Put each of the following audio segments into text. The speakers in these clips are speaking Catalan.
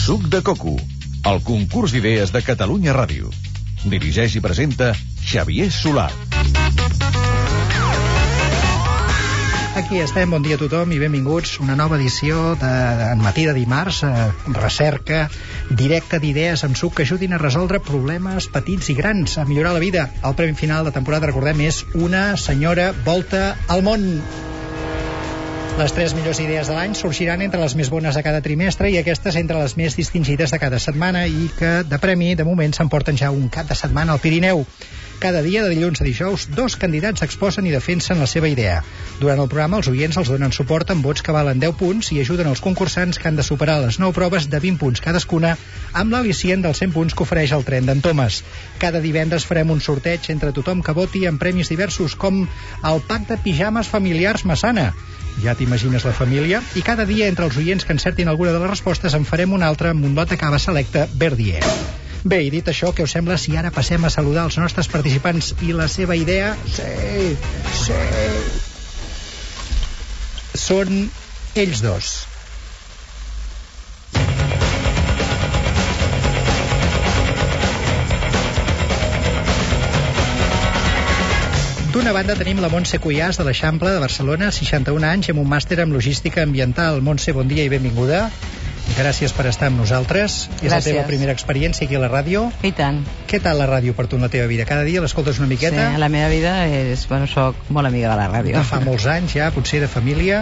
Suc de Coco, el concurs d'idees de Catalunya Ràdio. Dirigeix i presenta Xavier Solar. Aquí estem, bon dia a tothom i benvinguts a una nova edició en matí de dimarts, recerca directa d'idees amb suc que ajudin a resoldre problemes petits i grans, a millorar la vida. El premi final de temporada, recordem, és una senyora volta al món. Les 3 millors idees de l'any sorgiran entre les més bones de cada trimestre i aquestes entre les més distingides de cada setmana i que de premi, de moment, s'emporten ja un cap de setmana al Pirineu. Cada dia, de dilluns a dijous, 2 candidats exposen i defensen la seva idea. Durant el programa, els oients els donen suport amb vots que valen 10 punts i ajuden els concursants que han de superar les 9 proves de 20 punts cadascuna amb l'al·licient dels 100 punts que ofereix el tren d'en Thomas. Cada divendres farem un sorteig entre tothom que voti amb premis diversos com el pack de pijames familiars Massana. Ja t'imagines la família? I cada dia, entre els oients que encertin alguna de les respostes, en farem una altra amb un lot de cava selecta Verdier. Bé, i dit això, què us sembla si ara passem a saludar els nostres participants i la seva idea? Sí. Són ells dos. D'una banda tenim la Montse Cuyàs de l'Eixample de Barcelona, 61 anys, amb un màster en logística ambiental. Montse, bon dia i benvinguda. Gràcies per estar amb nosaltres. Gràcies. És la teva primera experiència aquí a la ràdio? I tant. Què tal la ràdio per tu en la teva vida? Cada dia l'escoltes una miqueta? Sí, la meva vida és... Bueno, soc molt amiga de la ràdio. Fa molts anys ja, potser de família?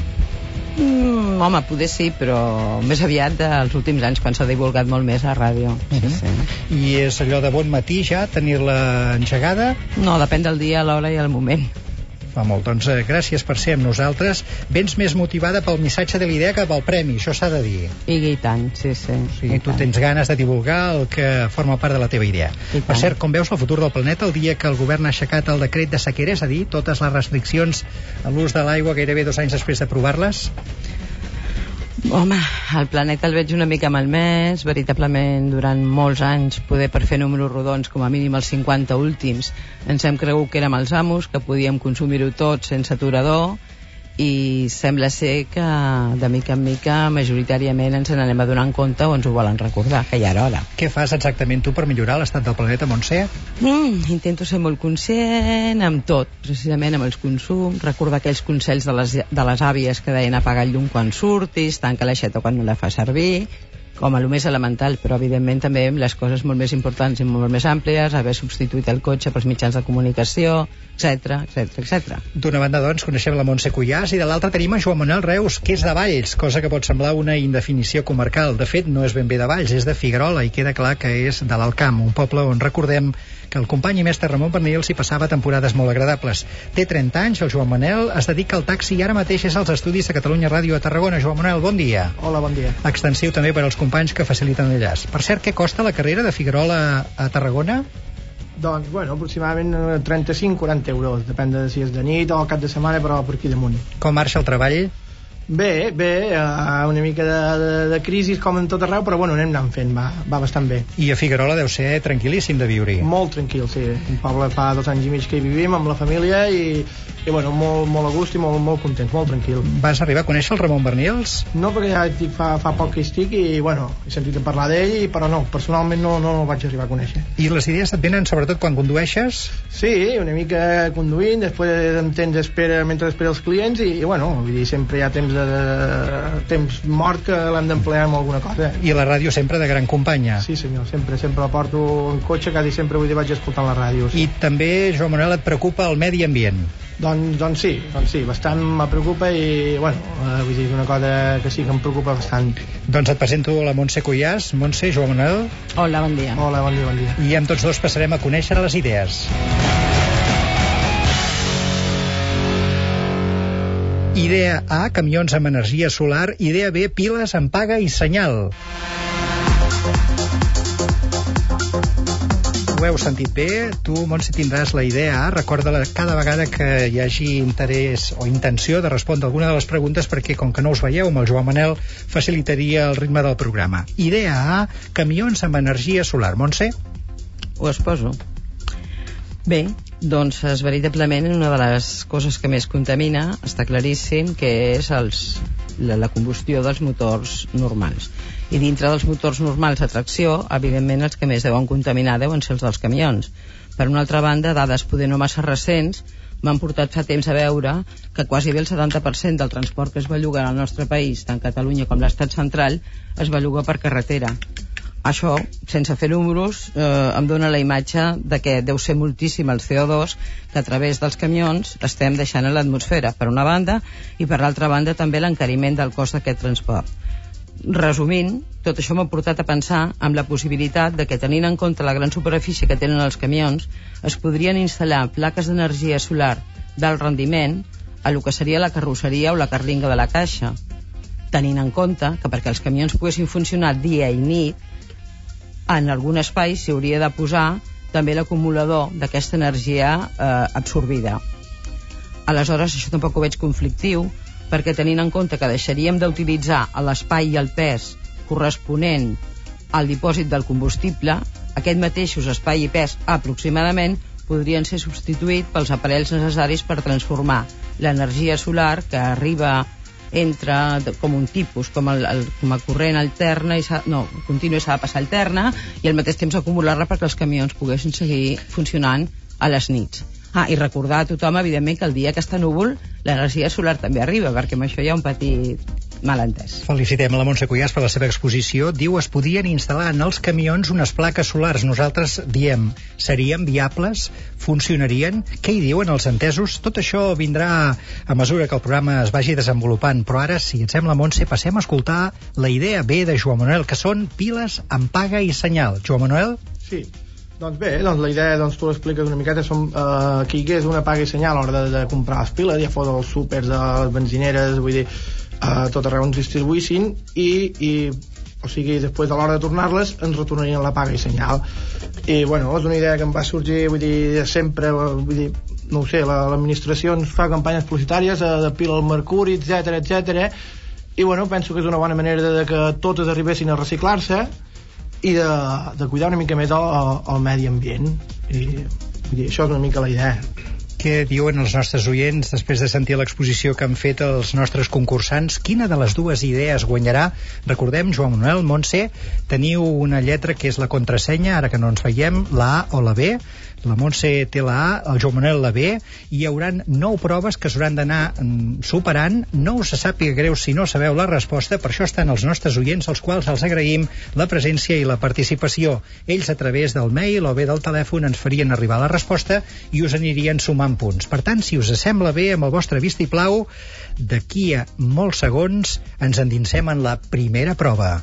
Home, poder sí, però més aviat dels últims anys, quan s'ha divulgat molt més a la ràdio. Sí. I és allò de bon matí ja, tenir-la engegada? No, depèn del dia, l'hora i el moment. Fa molt. Doncs gràcies per ser amb nosaltres. Vens més motivada pel missatge de l'idea que pel premi, això s'ha de dir. I tant, sí. O sigui, tu tens ganes de divulgar el que forma part de la teva idea. Per cert, com veus el futur del planeta el dia que el govern ha aixecat el decret de sequera, és a dir, totes les restriccions a l'ús de l'aigua gairebé 2 anys després d'aprovar-les? Home, el planeta el veig una mica malmès, veritablement durant molts anys, poder per fer números rodons, com a mínim els 50 últims, ens hem cregut que érem els amos, que podíem consumir-ho tot sense aturador, i sembla ser que de mica en mica majoritàriament ens n'anem a donar en compte o ens ho volen recordar, que ja era hora. Què fas exactament tu per millorar l'estat del planeta, Montse? Intento ser molt conscient amb tot, precisament amb els consums, recordar aquells consells de les àvies que deien apagar el llum quan surtis, tanca l'aixeta quan no la fa servir, com a lo més elemental, però evidentment també les coses molt més importants i molt més àmplies, haver substituït el cotxe pels mitjans de comunicació, etc. D'una banda, doncs, coneixem la Montse Cuyàs i de l'altra tenim a Joan Manuel Reus, que és de Valls, cosa que pot semblar una indefinició comarcal. De fet, no és ben bé de Valls, és de Figuerola i queda clar que és de l'Alt Camp, un poble on recordem que el company i mestre Ramon Pernils hi passava temporades molt agradables. Té 30 anys, el Joan Manuel es dedica al taxi i ara mateix és als estudis de Catalunya Ràdio a Tarragona. Joan Manuel, bon dia. Hola, bon dia. Extensiu també per als companys que faciliten l'enllaç. Per cert, què costa la carrera de Figuerola a Tarragona? Doncs, bueno, aproximadament 35-40 euros, depèn de si és de nit o cap de setmana, però per aquí damunt. Com marxa el treball? Bé, una mica de crisi com en tot arreu, però bueno, anem anant fent, va bastant bé. I a Figuerola deu ser tranquil·líssim de viure-hi. Molt tranquil, sí. Un poble fa 2 anys i mig que hi vivim amb la família i bueno, molt a gust i molt contents, molt tranquil. Vas arribar a conèixer el Ramon Pernils? No, perquè ja dic, fa poc que hi estic i bueno, he sentit a parlar d'ell, però no, personalment no el vaig arribar a conèixer. I les idees et venen sobretot quan condueixes? Sí, una mica conduint, després en temps d'espera mentre espera els clients i bueno, vull dir, sempre hi ha temps mort que l'hem d'emplear en alguna cosa. I la ràdio sempre de gran companya. Sí senyor, sempre la porto en cotxe, quasi sempre vull dir vaig escoltant la ràdio. Sí. I també, Joan Manuel, et preocupa el medi ambient? Doncs sí, bastant me preocupa i bueno, vull dir, és una cosa que sí que em preocupa bastant. Doncs et presento la Montse Cuyàs. Montse, Joan Manuel. Hola, bon dia. Hola, bon dia. I amb tots dos passarem a conèixer les idees. Idea A, camions amb energia solar. Idea B, piles amb paga i senyal. Ho heu sentit bé? Tu, Montse, tindràs la idea A. Recorda-la cada vegada que hi hagi interès o intenció de respondre alguna de les preguntes, perquè com que no us veieu amb el Joan Manel facilitaria el ritme del programa. Idea A, camions amb energia solar. Montse? Ho exposo. Bé, doncs veritablement una de les coses que més contamina, està claríssim, que és els la combustió dels motors normals. I dintre dels motors normals de tracció, evidentment els que més deuen contaminar deuen ser els dels camions. Per una altra banda, dades poder no massa recents m'han portat fa temps a veure que quasi bé el 70% del transport que es belluga en el nostre país, tant Catalunya com l'estat central, es belluga per carretera. Això, sense fer números, em dona la imatge de que deu ser moltíssim el CO2 que a través dels camions estem deixant a l'atmosfera, per una banda, i per l'altra banda també l'encariment del cost d'aquest transport. Resumint, tot això m'ha portat a pensar amb la possibilitat de que, tenint en compte la gran superfície que tenen els camions, es podrien instal·lar plaques d'energia solar d'alt rendiment a lo que seria la carrosseria o la carlinga de la caixa, tenint en compte que perquè els camions poguessin funcionar dia i nit, en algun espai s'hi hauria de posar també l'acumulador d'aquesta energia absorbida. Aleshores, això tampoc ho veig conflictiu, perquè tenint en compte que deixaríem d'utilitzar l'espai i el pes corresponent al dipòsit del combustible, aquests mateixos espai i pes aproximadament podrien ser substituïts pels aparells necessaris per transformar l'energia solar que arriba entre com un tipus, com a corrent alterna continu s'ha de passar alterna i al mateix temps acumular-la perquè els camions poguessin seguir funcionant a les nits. I recordar a tothom, evidentment, que el dia que està núvol l'energia solar també arriba, perquè amb això hi ha un petit malentès. Felicitem la Montse Cuyàs per la seva exposició. Diu, es podien instal·lar en els camions unes plaques solars. Nosaltres diem, serien viables? Funcionarien? Què hi diuen els entesos? Tot això vindrà a mesura que el programa es vagi desenvolupant, però ara, si et sembla, Montse, passem a escoltar la idea B de Joan Manuel, que són piles amb paga i senyal. Joan Manuel? Sí. Doncs bé, la idea, tu l'expliques una miqueta, que hi hagués una paga i senyal a l'hora de comprar les piles, ja fos als súpers, a les benzineres, vull dir, a tot arreu ens distribuïssin o sigui, després a l'hora de tornar-les ens retornarien la paga i senyal. I bueno, és una idea que em va sorgir, vull dir, sempre, vull dir, no ho sé, l'administració ens fa campanyes publicitàries de pila al mercuri, etc. I bueno, penso que és una bona manera de que totes arribessin a reciclar-se i de cuidar una mica més el medi ambient. I vull dir, això és una mica la idea. Què diuen els nostres oients després de sentir l'exposició que han fet els nostres concursants? Quina de les dues idees guanyarà? Recordem, Joan Manuel, Montse, teniu una lletra que és la contrasenya, ara que no ens veiem, la A o la B. La Montse té la A, el Joan Manuel la B, i hi hauran 9 proves que s'hauran d'anar superant. No us sàpiga greu si no sabeu la resposta, per això estan els nostres oients, als quals els agraïm la presència i la participació. Ells, a través del mail o bé del telèfon, ens farien arribar la resposta i us anirien sumant punts. Per tant, si us sembla bé, amb el vostre vistiplau, d'aquí a molts segons ens endinsem en la primera prova.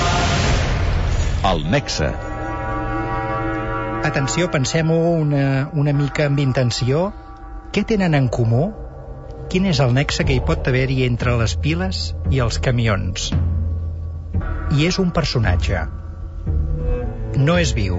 El Nexe. Atenció, pensem-ho una mica amb intenció. Què tenen en comú? Quin és el nexe que hi pot haver-hi entre les piles i els camions? I és un personatge. No és viu.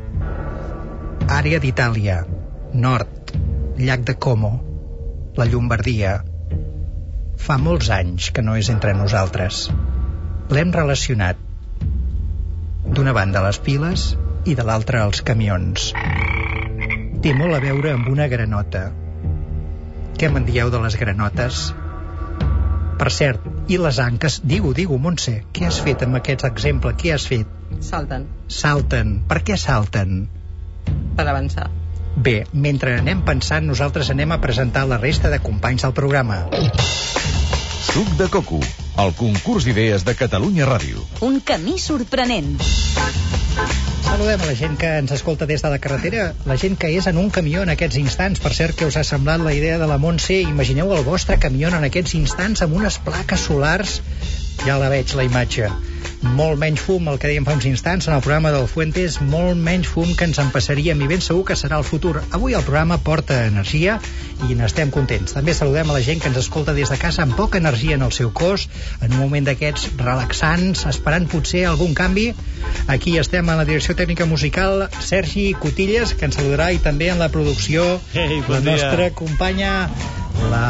Àrea d'Itàlia. Nord. Llac de Como. La Llombardia. Fa molts anys que no és entre nosaltres. L'hem relacionat. D'una banda les piles i de l'altra els camions. Té molt a veure amb una granota. Què me'n dieu de les granotes? Per cert, i les anques? Digue-ho, Montse, què has fet amb aquest exemple? Què has fet? Salten. Salten. Per què salten? Per avançar. Bé, mentre anem pensant, nosaltres anem a presentar la resta de companys del programa. Suc de coco, el concurs d'idees de Catalunya Ràdio. Un camí sorprenent. Saludem a la gent que ens escolta des de la carretera, la gent que és en un camió en aquests instants. Per cert, que us ha semblat la idea de la Montse? Imagineu el vostre camió en aquests instants amb unes plaques solars. Ja la veig, la imatge. Molt menys fum, el que dèiem fa uns instants en el programa del Fuentes, molt menys fum que ens en passaríem, i ben segur que serà el futur. Avui el programa porta energia i n'estem contents. També saludem a la gent que ens escolta des de casa amb poca energia en el seu cos, en un moment d'aquests relaxants, esperant potser algun canvi. Aquí estem en la direcció tècnica musical, Sergi Cotillas, que ens saludarà, i també en la producció la nostra companya, la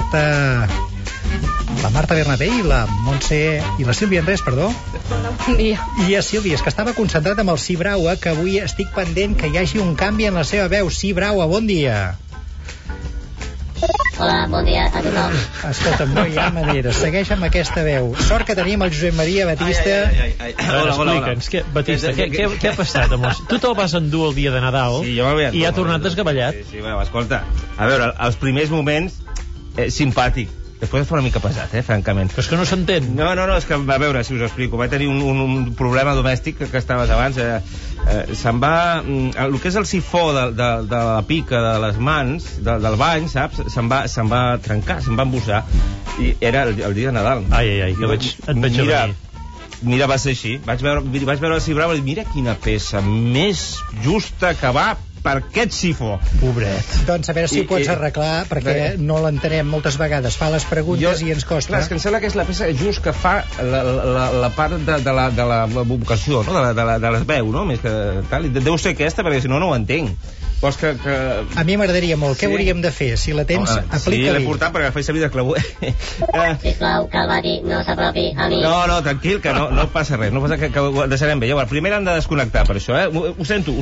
Marta Bernabé i la Montse i la Sílvia Andrés, perdó. Bon dia. I a Sílvia, és que estava concentrat amb el Sí Braua, que avui estic pendent que hi hagi un canvi en la seva veu. Sí Braua, bon dia. Hola, bon dia a tothom. Escolta'm, no hi ha manera. Segueix amb aquesta veu. Sort que tenim el Josep Maria Batista. Explica'ns, Batista, què ha passat? Tu te'l vas endur el dia de Nadal i ha tornat desgavellat. Sí, bueno, escolta, a veure, els primers moments, simpàtic. Després fa una mica pesat, francament. Però és que no s'entén. No, és que, a veure, si us explico, vaig tenir un problema domèstic que estaves abans. Se'n va... El que és el sifó de la pica de les mans, del bany, saps? Se'n va trencar, se'n va embussar. I era el dia de Nadal. Ai, que et veig a venir. Mira, va ser així. Vaig veure el Cibrau i mira quina peça més justa que va per aquest sifó. Pobret. Doncs a veure si ho pots arreglar, perquè no l'entenem moltes vegades. Fa les preguntes i ens costa. Clar, és que em sembla que és la peça just que fa la part de la vocació, no? de la veu, no? Més que tal. Deu ser aquesta, perquè si no ho entenc. Vols que... A mi m'agradaria molt. Què hauríem de fer? Si la tens, aplica-li. Sí, l'he portat perquè faig servir de clauer. Sisplau, que el Bati no s'apropi a mi. No, tranquil, que no passa res. No passa que ho deixarem bé. Llavors, primer hem de desconnectar per això, Ho sento.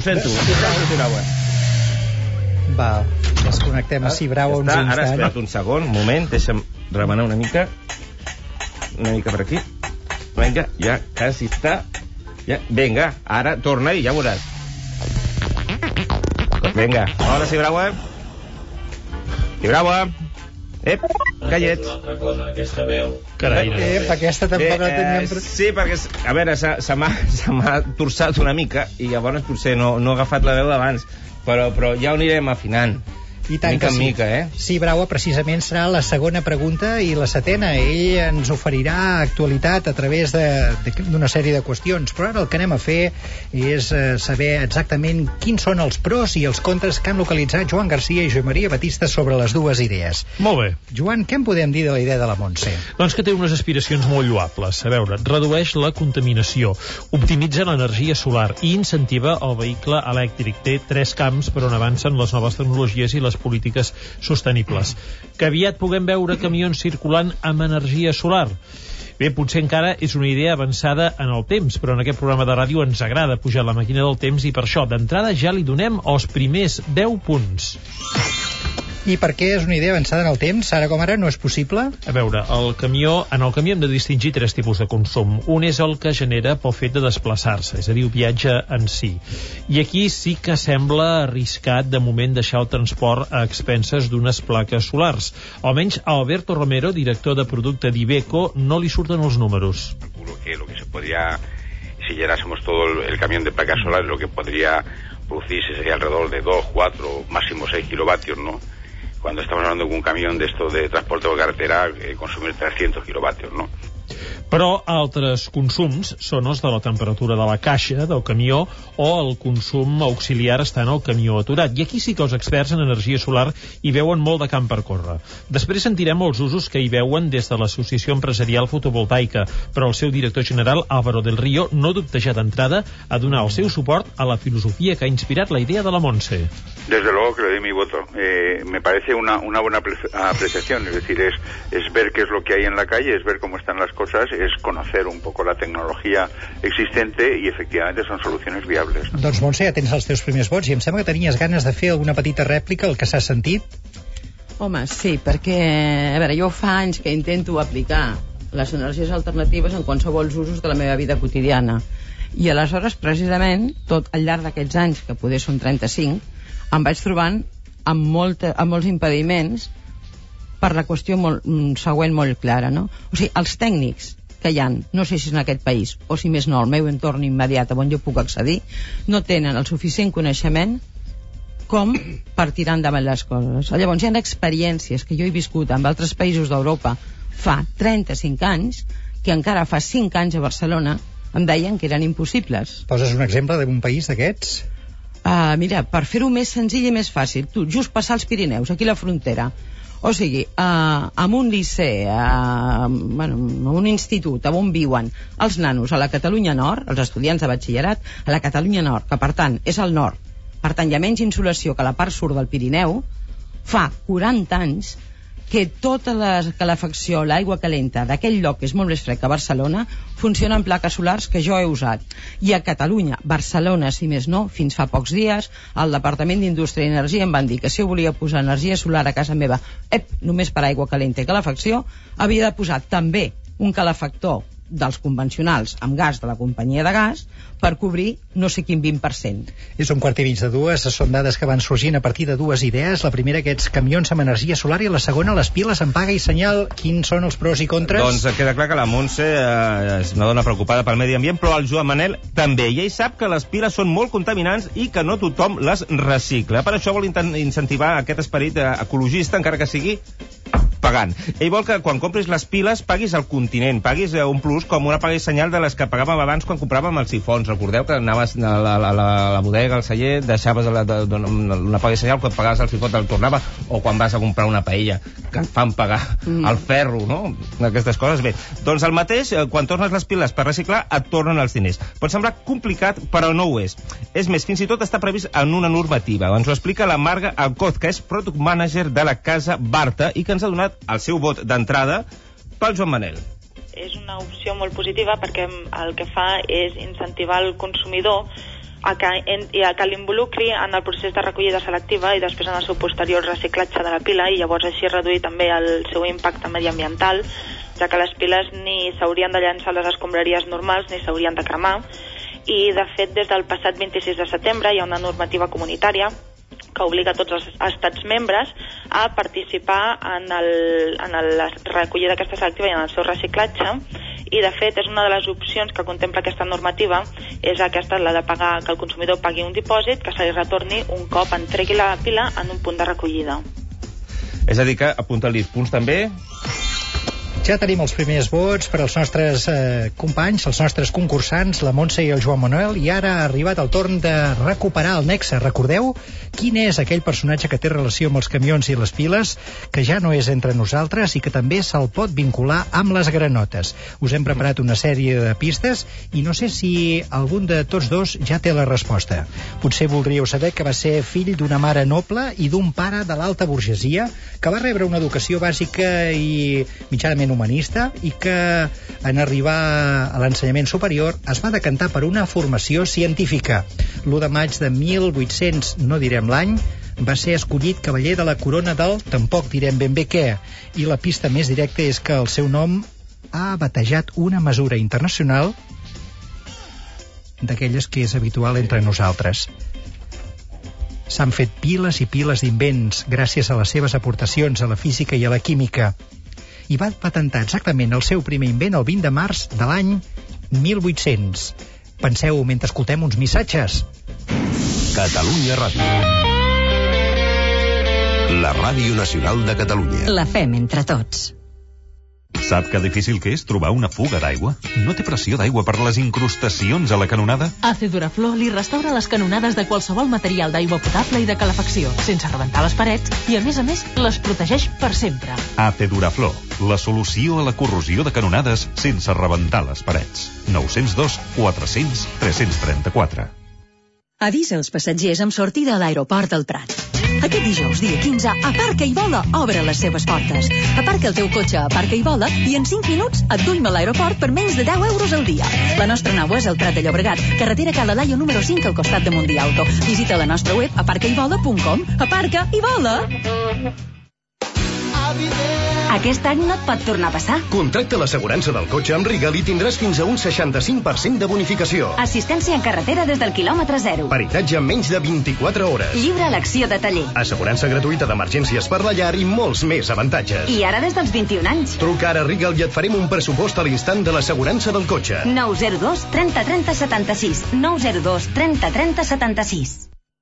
Va, desconnectem a Cibrau uns instants. Ara, espera't un segon, un moment, deixa'm remenar una mica per aquí. Vinga, ja quasi està. Vinga, ara torna i ja veuràs. Vinga, hola Cibrau. Callets. Carai, aquesta tampoc la teníem... Sí, perquè, a veure, se m'ha torçat una mica i llavors potser no he agafat la veu d'abans, però ja ho anirem afinant. I tant que sí. Mica, Sí, Braua, precisament serà la segona pregunta i la setena. Ell ens oferirà actualitat a través d'una sèrie de qüestions, però ara el que anem a fer és saber exactament quins són els pros i els contres que han localitzat Joan Garcia i Josep Maria Batista sobre les dues idees. Molt bé. Joan, què en podem dir de la idea de la Montse? Doncs que té unes aspiracions molt lloables. A veure, redueix la contaminació, optimitza l'energia solar i incentiva el vehicle elèctric. Té 3 camps per on avancen les noves tecnologies i les polítiques sostenibles. Que aviat puguem veure camions circulant amb energia solar. Bé, potser encara és una idea avançada en el temps, però en aquest programa de ràdio ens agrada pujar la màquina del temps i per això, d'entrada, ja li donem els primers 10 punts. I per què és una idea avançada en el temps? Ara com ara no és possible? A veure, en el camió hem de distingir 3 tipus de consum. Un és el que genera pel fet de desplaçar-se, és a dir, el viatge en si. I aquí sí que sembla arriscat de moment deixar el transport a expenses d'unes plaques solars. Almenys a Alberto Romero, director de producte d'Iveco, no li surten els números. Calculo que lo que se podría, si llenásemos todo el camión de placas solares, lo que podría producirse sería alrededor de 2, 4, máximo 6 kilovatios, ¿no? Cuando estamos hablando de un camión de esto de transporte por carretera, consumir 300 kilovatios, ¿no? Però altres consums són els de la temperatura de la caixa del camió o el consum auxiliar estant el camió aturat. I aquí sí que els experts en energia solar hi veuen molt de camp per córrer. Després sentirem els usos que hi veuen des de l'Associació Empresarial Fotovoltaica, però el seu director general, Álvaro del Río, no dubteja d'entrada a donar el seu suport a la filosofia que ha inspirat la idea de la Montse. Desde luego que le doy mi voto. Me parece una buena apreciación, es decir, es ver qué es lo que hay en la calle, es ver cómo están las cosas, es conocer un poco la tecnología existente y efectivamente son soluciones viables. Doncs Montse, ja tens els teus primers vots i em sembla que tenies ganes de fer alguna petita rèplica al que s'ha sentit. Home, sí, perquè, a veure, jo fa anys que intento aplicar les energies alternatives en qualsevol usos de la meva vida quotidiana. I aleshores, precisament, tot al llarg d'aquests anys, que poder són 35, em vaig trobant amb molts impediments per la qüestió següent molt clara, no? O sigui, els tècnics que hi ha, no sé si és en aquest país o si més no, el meu entorn immediat on jo puc accedir, no tenen el suficient coneixement com per tirar endavant les coses. Llavors hi ha experiències que jo he viscut en altres països d'Europa fa 35 anys que encara fa 5 anys a Barcelona em deien que eren impossibles. Poses un exemple d'un país d'aquests? Mira, per fer-ho més senzill i més fàcil, tu just passar els Pirineus, aquí a la frontera. O sigui, en un liceu, en un institut on viuen els nanos a la Catalunya Nord, els estudiants de batxillerat, a la Catalunya Nord, que per tant és al nord, per tant hi ha menys insolació que la part sud del Pirineu, fa 40 anys que tota la calefacció, l'aigua calenta d'aquell lloc que és molt més fred que Barcelona, funciona en plaques solars que jo he usat. I a Catalunya, Barcelona, si més no, fins fa pocs dies, al Departament d'Indústria i Energia em van dir que si jo volia posar energia solar a casa meva, només per aigua calenta i calefacció, havia de posar també un calefactor dels convencionals amb gas de la companyia de gas per cobrir no sé quin 20%. És 1:15, són dades que van sorgint a partir de dues idees. La primera, aquests camions amb energia solar, i la segona, les piles amb paga i senyal. Quins són els pros i contres? Doncs queda clar que la Montse és una dona preocupada pel medi ambient, però el Joan Manel també, i ell sap que les piles són molt contaminants i que no tothom les recicla. Per això vol incentivar aquest esperit ecologista, encara que sigui pagant. Ell vol que quan compris les piles paguis al continent, paguis un plus com una paga i senyal de les que pagàvem abans quan compràvem els sifons. Recordeu que anaves a la bodega, al celler, deixaves una paga i senyal, quan pagaves el sifó te'l tornava, o quan vas a comprar una paella, que et fan pagar el ferro, no? Aquestes coses. Bé, doncs el mateix, quan tornes les piles per reciclar, et tornen els diners. Pot semblar complicat, però no ho és. És més, fins i tot està previst en una normativa. Ens ho explica la Marga Alcoz, que és Product Manager de la casa Barta i que ens ha donat el seu vot d'entrada pel Joan Manel. És una opció molt positiva perquè el que fa és incentivar el consumidor a que l'involucri en el procés de recollida selectiva i després en el seu posterior reciclatge de la pila, i llavors així reduir també el seu impacte mediambiental, ja que les piles ni s'haurien de llançar a les escombraries normals ni s'haurien de cremar. I de fet des del passat 26 de setembre hi ha una normativa comunitària que obliga tots els estats membres a participar en la recollida d'aquesta selectiva i en el seu reciclatge, i de fet és una de les opcions que contempla aquesta normativa, és aquesta, la de pagar, que el consumidor pagui un dipòsit que se li retorni un cop entregui la pila en un punt de recollida. És a dir que apunta-li els punts també. Ja tenim els primers vots per als nostres companys, els nostres concursants, la Montse i el Joan Manuel, i ara ha arribat el torn de recuperar el nexe. Recordeu quin és aquell personatge que té relació amb els camions i les piles, que ja no és entre nosaltres i que també se'l pot vincular amb les granotes. Us hem preparat una sèrie de pistes i no sé si algun de tots dos ja té la resposta. Potser voldríeu saber que va ser fill d'una mare noble i d'un pare de l'alta burgesia, que va rebre una educació bàsica i mitjanament humanista i que en arribar a l'ensenyament superior es va decantar per una formació científica. L'1 de maig de 1800, no direm l'any, va ser escollit cavaller de la corona del tampoc direm ben bé què, i la pista més directa és que el seu nom ha batejat una mesura internacional d'aquelles que és habitual entre nosaltres. S'han fet piles i piles d'invents gràcies a les seves aportacions a la física i a la química, i va patentar exactament el seu primer invent el 20 de març de l'any 1800. Penseu mentre escoltem uns missatges. Catalunya Ràdio. La Ràdio Nacional de Catalunya. La fem entre tots. Sap que difícil que és trobar una fuga d'aigua? No té pressió d'aigua per les incrustacions a la canonada? AC Duraflor li restaura les canonades de qualsevol material d'aigua potable i de calefacció, sense rebentar les parets, i a més, les protegeix per sempre. AC Duraflor, la solució a la corrosió de canonades sense rebentar les parets. 902 400 334. Avisa els passatgers amb sortida a l'aeroport del Prat. Aquest dijous, dia 15, Aparca i Vola obre les seves portes. Aparca el teu cotxe a Aparca i Vola i en 5 minuts et duim a l'aeroport per menys de 10 euros al dia. La nostra nau és al Prat de Llobregat, carretera Cala Laia número 5 al costat de Mundialto. Visita la nostra web aparcaivola.com. Aparca i Vola! Aquest any no et pot tornar a passar. Contracta l'assegurança del cotxe amb Rigal i tindràs fins a un 65% de bonificació. Assistència en carretera des del quilòmetre 0. Peritatge en menys de 24 hores. Lliure elecció de taller. Assegurança gratuïta d'emergències per la llar i molts més avantatges. I ara des dels 21 anys. Truca ara a Rigal i et farem un pressupost a l'instant de l'assegurança del cotxe. 902 30 30 76. 902 30 30 76.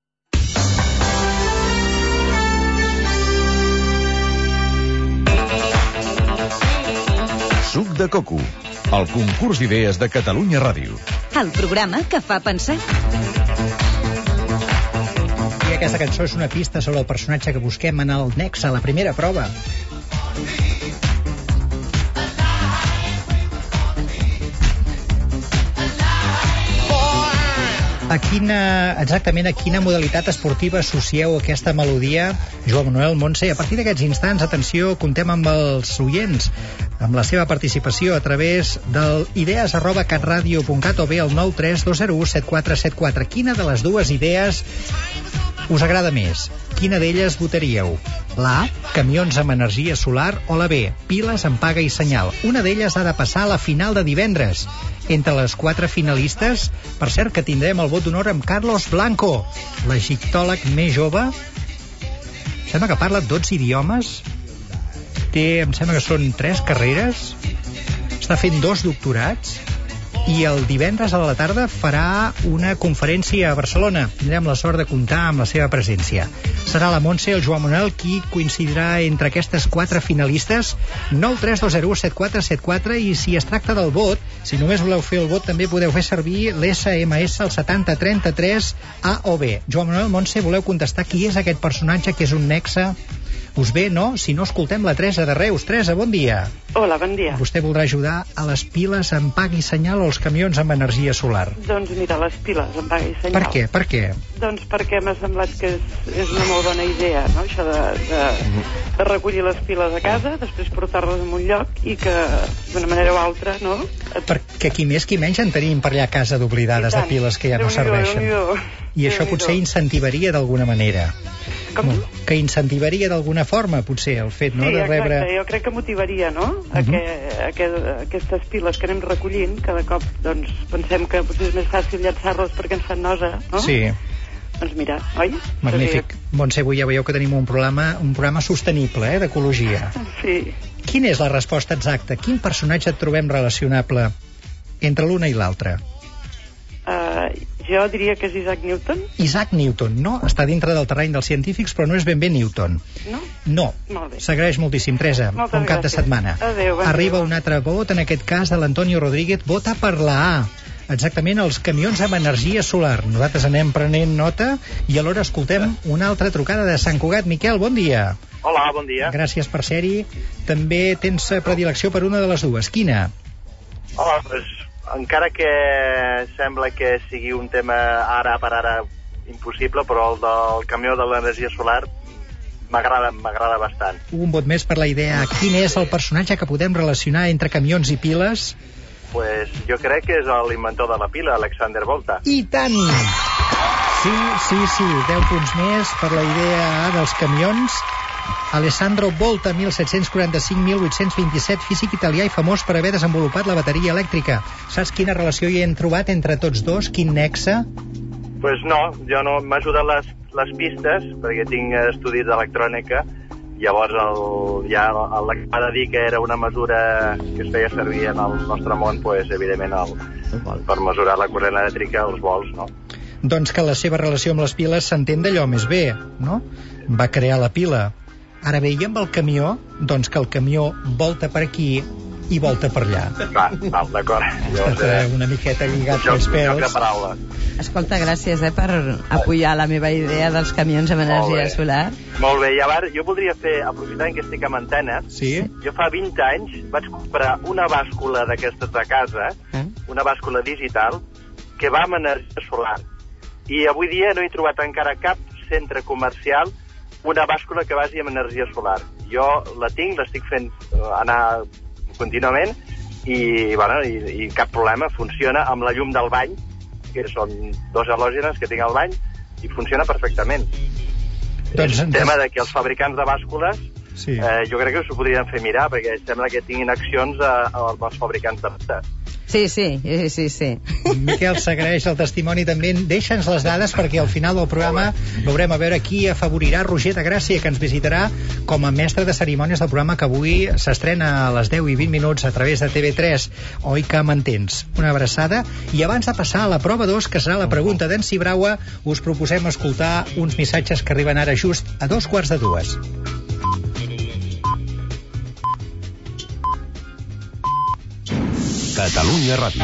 Suc de coco, el concurs d'idees de Catalunya Ràdio. El programa que fa pensar. I aquesta cançó és una pista sobre el personatge que busquem en el nexe, la primera prova. Exactament a quina modalitat esportiva associeu aquesta melodia, Joan Manuel, Montse? A partir d'aquests instants, atenció, contem amb els oients, amb la seva participació a través del idees@catradio.cat o bé el 932017474. Quina de les dues idees us agrada més? Quina d'elles votaríeu? La A, camions amb energia solar, o la B, piles amb paga i senyal. Una d'elles ha de passar a la final de divendres. Entre les 4 finalistes, per cert que tindrem el vot d'honor amb Carlos Blanco, l'egiptòleg més jove. Sembla que parla 12 idiomes. Em sembla que són 3 carreres. Està fent 2 doctorats. I el divendres a la tarda farà una conferència a Barcelona. Tindrem la sort de comptar amb la seva presència. Serà la Montse i el Joan Manuel qui coincidirà entre aquestes 4 finalistes. 932017474. I si es tracta del vot, si només voleu fer el vot, també podeu fer servir l'SMS al 7033 A o B. Joan Manuel, Montse, voleu contestar qui és aquest personatge que és un nexe? Us ve, no? Si no, escoltem la Teresa de Reus. Teresa, bon dia. Hola, bon dia. Vostè voldrà ajudar a les piles amb paga i senyal o als camions amb energia solar? Doncs mira, les piles amb paga i senyal. Per què? Per què? Doncs perquè m'ha semblat que és una molt bona idea, no? Això de recollir les piles a casa, després portar-les en un lloc i que d'una manera o altra, no? Perquè qui més qui menys en tenim per allà a casa d'oblidades de piles que ja no serveixen. I això potser incentivaria d'alguna manera. Com? Que incentivaria d'alguna forma, potser, el fet, no? Sí, de rebre... exacte, jo crec que motivaria, no? Aquestes piles que anem recollint, cada cop, doncs, pensem que potser és més fàcil llançar-les perquè ens fan nosa, no? Sí. Doncs mira, oi? Magnífic. Montse, avui ja veieu que tenim un programa sostenible, d'ecologia. Sí. Quina és la resposta exacta? Quin personatge et trobem relacionable entre l'una i l'altra? Jo diria que és Isaac Newton. Isaac Newton, no? Està dintre del terreny dels científics, però no és ben bé Newton. No? No. Molt bé. S'agraeix moltíssim, Teresa. Moltes bon cap de setmana. Adéu. Arriba un altre vot, en aquest cas de l'Antonio Rodríguez. Vota per la A. Exactament, els camions amb energia solar. Nosaltres anem prenent nota i alhora escoltem una altra trucada de Sant Cugat. Miquel, bon dia. Hola, bon dia. Gràcies per ser-hi. També tens predilecció per una de les dues. Quina? Hola, doncs, encara que sembla que sigui un tema ara per ara impossible, però el del camió de l'energia solar m'agrada bastant. Un vot més per la idea. Quin és el personatge que podem relacionar entre camions i piles? Pues jo crec que és l'inventor de la pila, Alexander Volta. I tant! Sí, 10 punts més per la idea dels camions. Alessandro Volta, 1745-1827, físic italià i famós per haver desenvolupat la bateria elèctrica. Saps quina relació hi hem trobat entre tots dos? Quin nexe? Pues no, jo no. M'ajuden les pistes, perquè tinc estudis d'electrònica. Llavors va de dir que era una mesura que es feia servir en el nostre món, pues, evidentment per mesurar la corrent elèctrica, els volts, no? Doncs que la seva relació amb les piles s'entén d'allò més bé, no? Va crear la pila. Ara bé, i amb el camió, doncs que el camió volta per aquí i volta per allà. Val, d'acord. Una miqueta lligat els pèls. Escolta, gràcies per apoyar la meva idea dels camions amb energia solar. Molt bé, i ara jo voldria aprofitant que estic amb antena, jo fa 20 anys vaig comprar una bàscula d'aquestes de casa, una bàscula digital, que va amb energia solar. I avui dia no he trobat encara cap centre comercial una bàscula que vagi amb energia solar. Jo la tinc, l'estic fent anar contínuament i cap problema, funciona amb la llum del bany, que són 2 halògenes que tinc al bany, i funciona perfectament. És un tema de que els fabricants de bàscules jo crec que s'ho podrien fer mirar, perquè sembla que tinguin accions als fabricants de bàscules. Sí. Miquel, s'agraeix el testimoni també. Deixa'ns les dades perquè al final del programa veurem a veure qui afavorirà Roger de Gràcia, que ens visitarà com a mestre de cerimònies del programa que avui s'estrena a les 10 i 20 minuts a través de TV3. Oi que m'entens? Una abraçada. I abans de passar a la prova 2, que serà la pregunta d'en Cibraua, us proposem escoltar uns missatges que arriben ara just a 2:45. Catalunya Ràdio.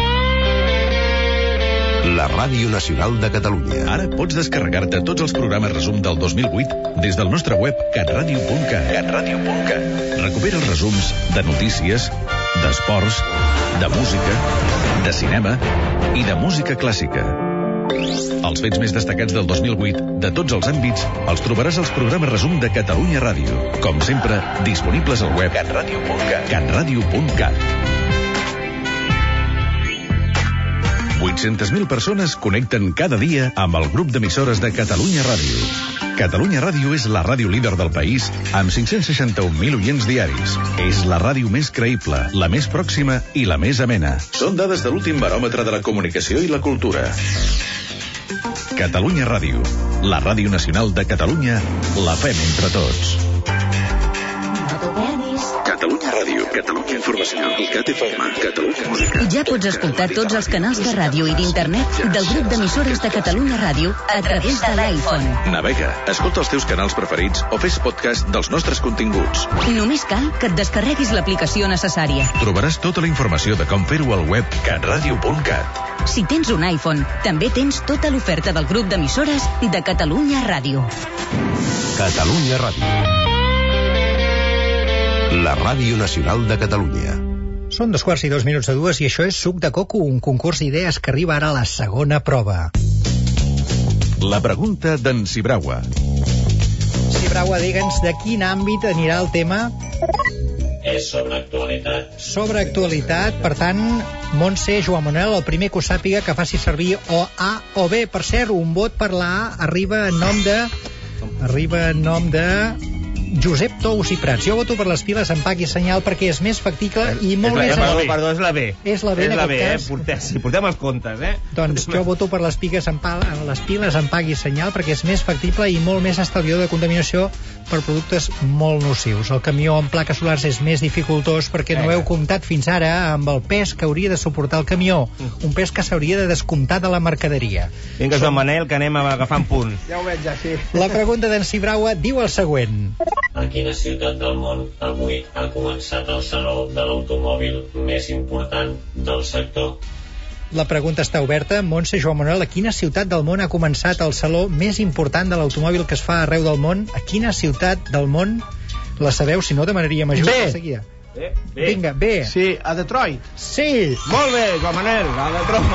La Ràdio Nacional de Catalunya. Ara pots descarregar-te tots els programes resum del 2008 des del nostre web catradio.cat. Recupera els resums de notícies, d'esports, de música, de cinema i de música clàssica. Els fets més destacats del 2008, de tots els àmbits, els trobaràs als programes resum de Catalunya Ràdio. Com sempre, disponibles al web catradio.cat. catradio.cat. 800.000 persones connecten cada dia amb el grup d'emissores de Catalunya Ràdio. Catalunya Ràdio és la ràdio líder del país amb 561.000 oients diaris. És la ràdio més creïble, la més pròxima i la més amena. Són dades de l'últim baròmetre de la comunicació i la cultura. Catalunya Ràdio, la ràdio nacional de Catalunya, la fem entre tots. Catalunya Ràdio, Catalunya Informació, ICAT FM, Catalunya Música. Ja pots escoltar tots els canals de ràdio i d'internet del grup d'emissores de Catalunya Ràdio a través de l'iPhone. Navega, escolta els teus canals preferits o fes podcast dels nostres continguts. Només cal que et descarreguis l'aplicació necessària. Trobaràs tota la informació de com fer-ho al web catradio.cat. Si tens un iPhone, també tens tota l'oferta del grup d'emissores de Catalunya Ràdio. Catalunya Ràdio. La Ràdio Nacional de Catalunya. Són 2:02 i això és Suc de Coco, un concurs d'idees que arriba ara a la segona prova. La pregunta d'en Sibraua. Sibraua, digue'ns de quin àmbit anirà el tema? És sobre actualitat. Sobre actualitat, per tant, Montse, Joan Manuel, el primer que ho sàpiga que faci servir o A o B. Per cert, un vot per la A arriba en nom de Josep Tous i Prats. Jo voto per les piles en Pac i Senyal perquè és més factible i molt més... Perdó, és la B. És la B, en aquest cas. Si portem els comptes, Doncs jo voto per les piles en Pac i Senyal perquè és més factible i molt més estalviador de contaminació per productes molt nocius. El camió amb plaques solars és més dificultós perquè no heu comptat fins ara amb el pes que hauria de suportar el camió. Un pes que s'hauria de descomptar de la mercaderia. Vinga, Joan Manel, que anem agafant punt. Ja ho veig, ja, sí. La pregunta d'en Sibraua diu el següent. A quina ciutat del món avui ha començat el saló de l'automòbil més important del sector? La pregunta està oberta. Montse, Joan Manuel, a quina ciutat del món ha començat el saló més important de l'automòbil que es fa arreu del món? A quina ciutat del món la sabeu? Si no, demanaríem ajuda de seguida. B. Vinga, B. Sí, a Detroit. Sí. Molt bé, Joan Manel, a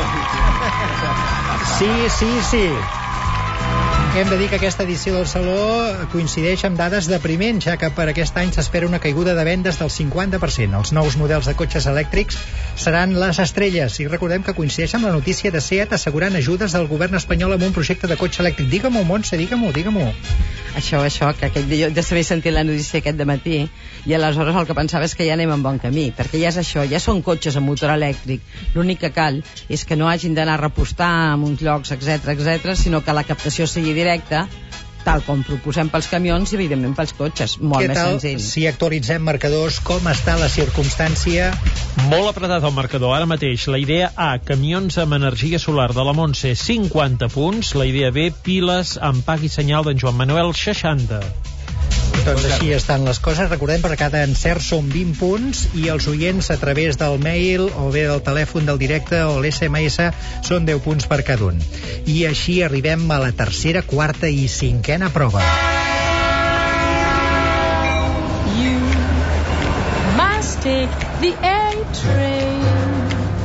Detroit. Sí. Hem de dir que aquesta edició del Saló coincideix amb dades depriment, ja que per aquest any s'espera una caiguda de vendes del 50%. Els nous models de cotxes elèctrics seran les estrelles. I recordem que coincideix amb la notícia de SEAT assegurant ajudes del govern espanyol amb un projecte de cotxe elèctric. Digue-m'ho, Montse, digue-m'ho. Això, que aquell dia jo també he sentit la notícia aquest dematí i aleshores el que pensava és que ja anem en bon camí, perquè ja és això, ja són cotxes amb motor elèctric. L'únic que cal és que no hagin d'anar a repostar en uns llocs, etc, sinó que la captació sigui directa, tal com proposem pels camions i evidentment pels cotxes, molt més senzill. Si actualitzem marcadors, com està la circumstància? Molt apretat el marcador. Ara mateix la idea A, camions amb energia solar de la Montse, 50 punts. La idea B, piles amb Pac i Senyal d'en Joan Manuel, 60. Doncs així estan les coses. Recordem, per cada encert són 20 punts i els oients a través del mail o bé del telèfon del directe o l'SMS són 10 punts per cada un. I així arribem a la tercera, quarta i cinquena prova. You must take the A-train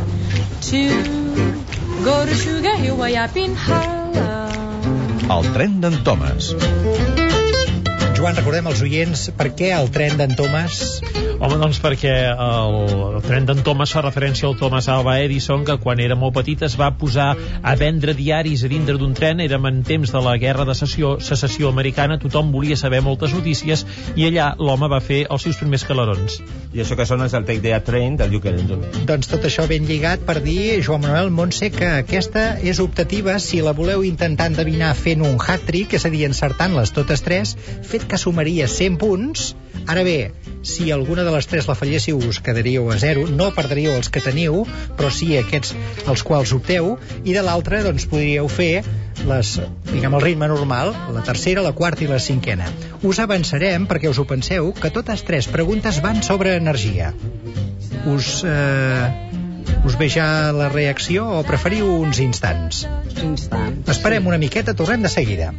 to go to Sugar Hill way up in Harlem. El tren d'en Thomas. Joan, recordem als oients per què el tren d'en Thomas... Home, doncs perquè el tren d'en Thomas fa referència al Thomas Alva Edison, que quan era molt petit es va posar a vendre diaris a dintre d'un tren. Érem en temps de la guerra de secessió americana, tothom volia saber moltes notícies i allà l'home va fer els seus primers calarons. I això que sona és el Take the Train del Duke Ellington. Doncs tot això ben lligat per dir, Joan Manuel, Montse, que aquesta és optativa si la voleu intentar endevinar fent un hat-trick, és a dir, encertant-les totes tres, fet que sumaria 100 punts. Ara bé, si alguna de les tres la falléssiu us quedaríeu a 0, no perdríeu els que teniu, però sí aquests als quals opteu, i de l'altra doncs podríeu fer el ritme normal, la tercera, la quarta i la cinquena. Us avançarem, perquè us ho penseu, que totes tres preguntes van sobre energia. Us ve ja la reacció o preferiu uns instants? Esperem una miqueta, tornem de seguida.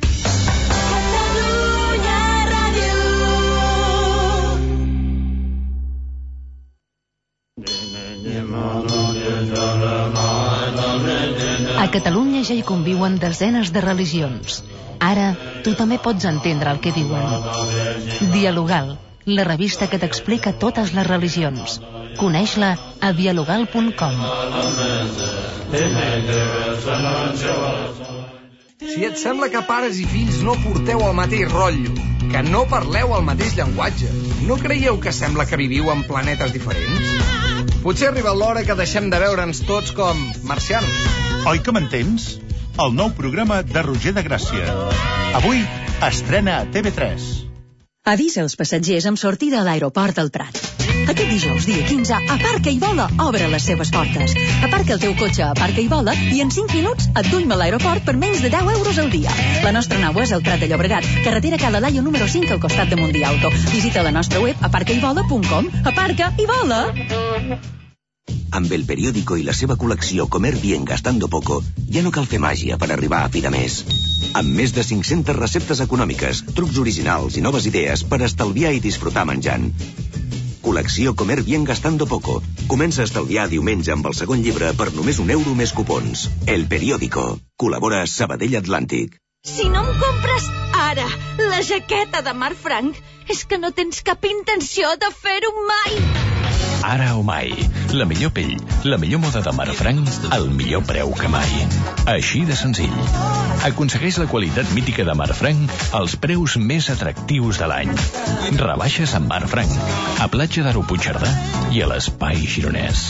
A Catalunya ja hi conviuen desenes de religions. Ara, tu també pots entendre el que diuen. Dialogal, la revista que t'explica totes les religions. Coneix-la a dialogal.com. Si et sembla que pares i fills no porteu el mateix rotllo, que no parleu el mateix llenguatge, no creieu que sembla que viviu en planetes diferents? Potser ha arribat l'hora que deixem de veure'ns tots com marcians. Oi que m'entens? El nou programa de Roger de Gràcia. Avui estrena a TV3. Avisa els passatgers amb sortida a l'aeroport del Prat. Aquest dijous, dia 15, Aparca i Vola obre les seves portes. Aparca el teu cotxe a Aparca i Vola i en 5 minuts et duim a l'aeroport per menys de 10 euros al dia. La nostra nau és al Prat de Llobregat, carretera Cala Laio número 5 al costat de Mundiauto. Visita la nostra web aparcaivola.com. Aparca i Vola! Amb El Periódico i la seva col·lecció Comer Bien Gastando Poco, ja no cal fer màgia per arribar a fi de mes. Amb més de 500 receptes econòmiques, trucs originals i noves idees per estalviar i disfrutar menjant. Col·lecció Comer Bien Gastando Poco. Comença a estalviar diumenge amb el segon llibre per només €1 més cupons. El Periódico. Col·labora Sabadell Atlàntic. Si no em compres ara la jaqueta de Marc Franc, és que no tens cap intenció de fer-ho mai. Ara o mai. La millor pell, la millor moda de Marc Franc, al millor preu que mai. Així de senzill. Aconsegueix la qualitat mítica de Marc Franc als preus més atractius de l'any. Rebaixes amb Marc Franc, a Platja d'Aro Puigcerdà i a l'Espai Gironès.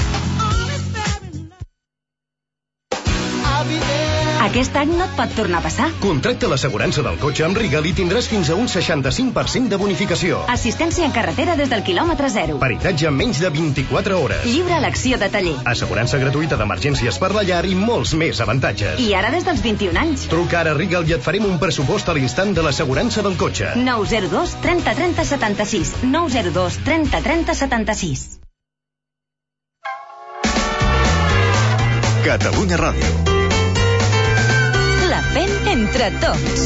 Aquest any no et pot tornar a passar. Contracta l'assegurança del cotxe amb Regal i tindràs fins a un 65% de bonificació. Assistència en carretera des del quilòmetre 0. Peritatge en menys de 24 hores. Lliure elecció de taller. Assegurança gratuïta d'emergències per la llar i molts més avantatges. I ara des dels 21 anys. Truca ara a Regal i et farem un pressupost a l'instant de l'assegurança del cotxe. 902 30 30 76. 902 30 30 76. Catalunya Ràdio. La fem entre tots.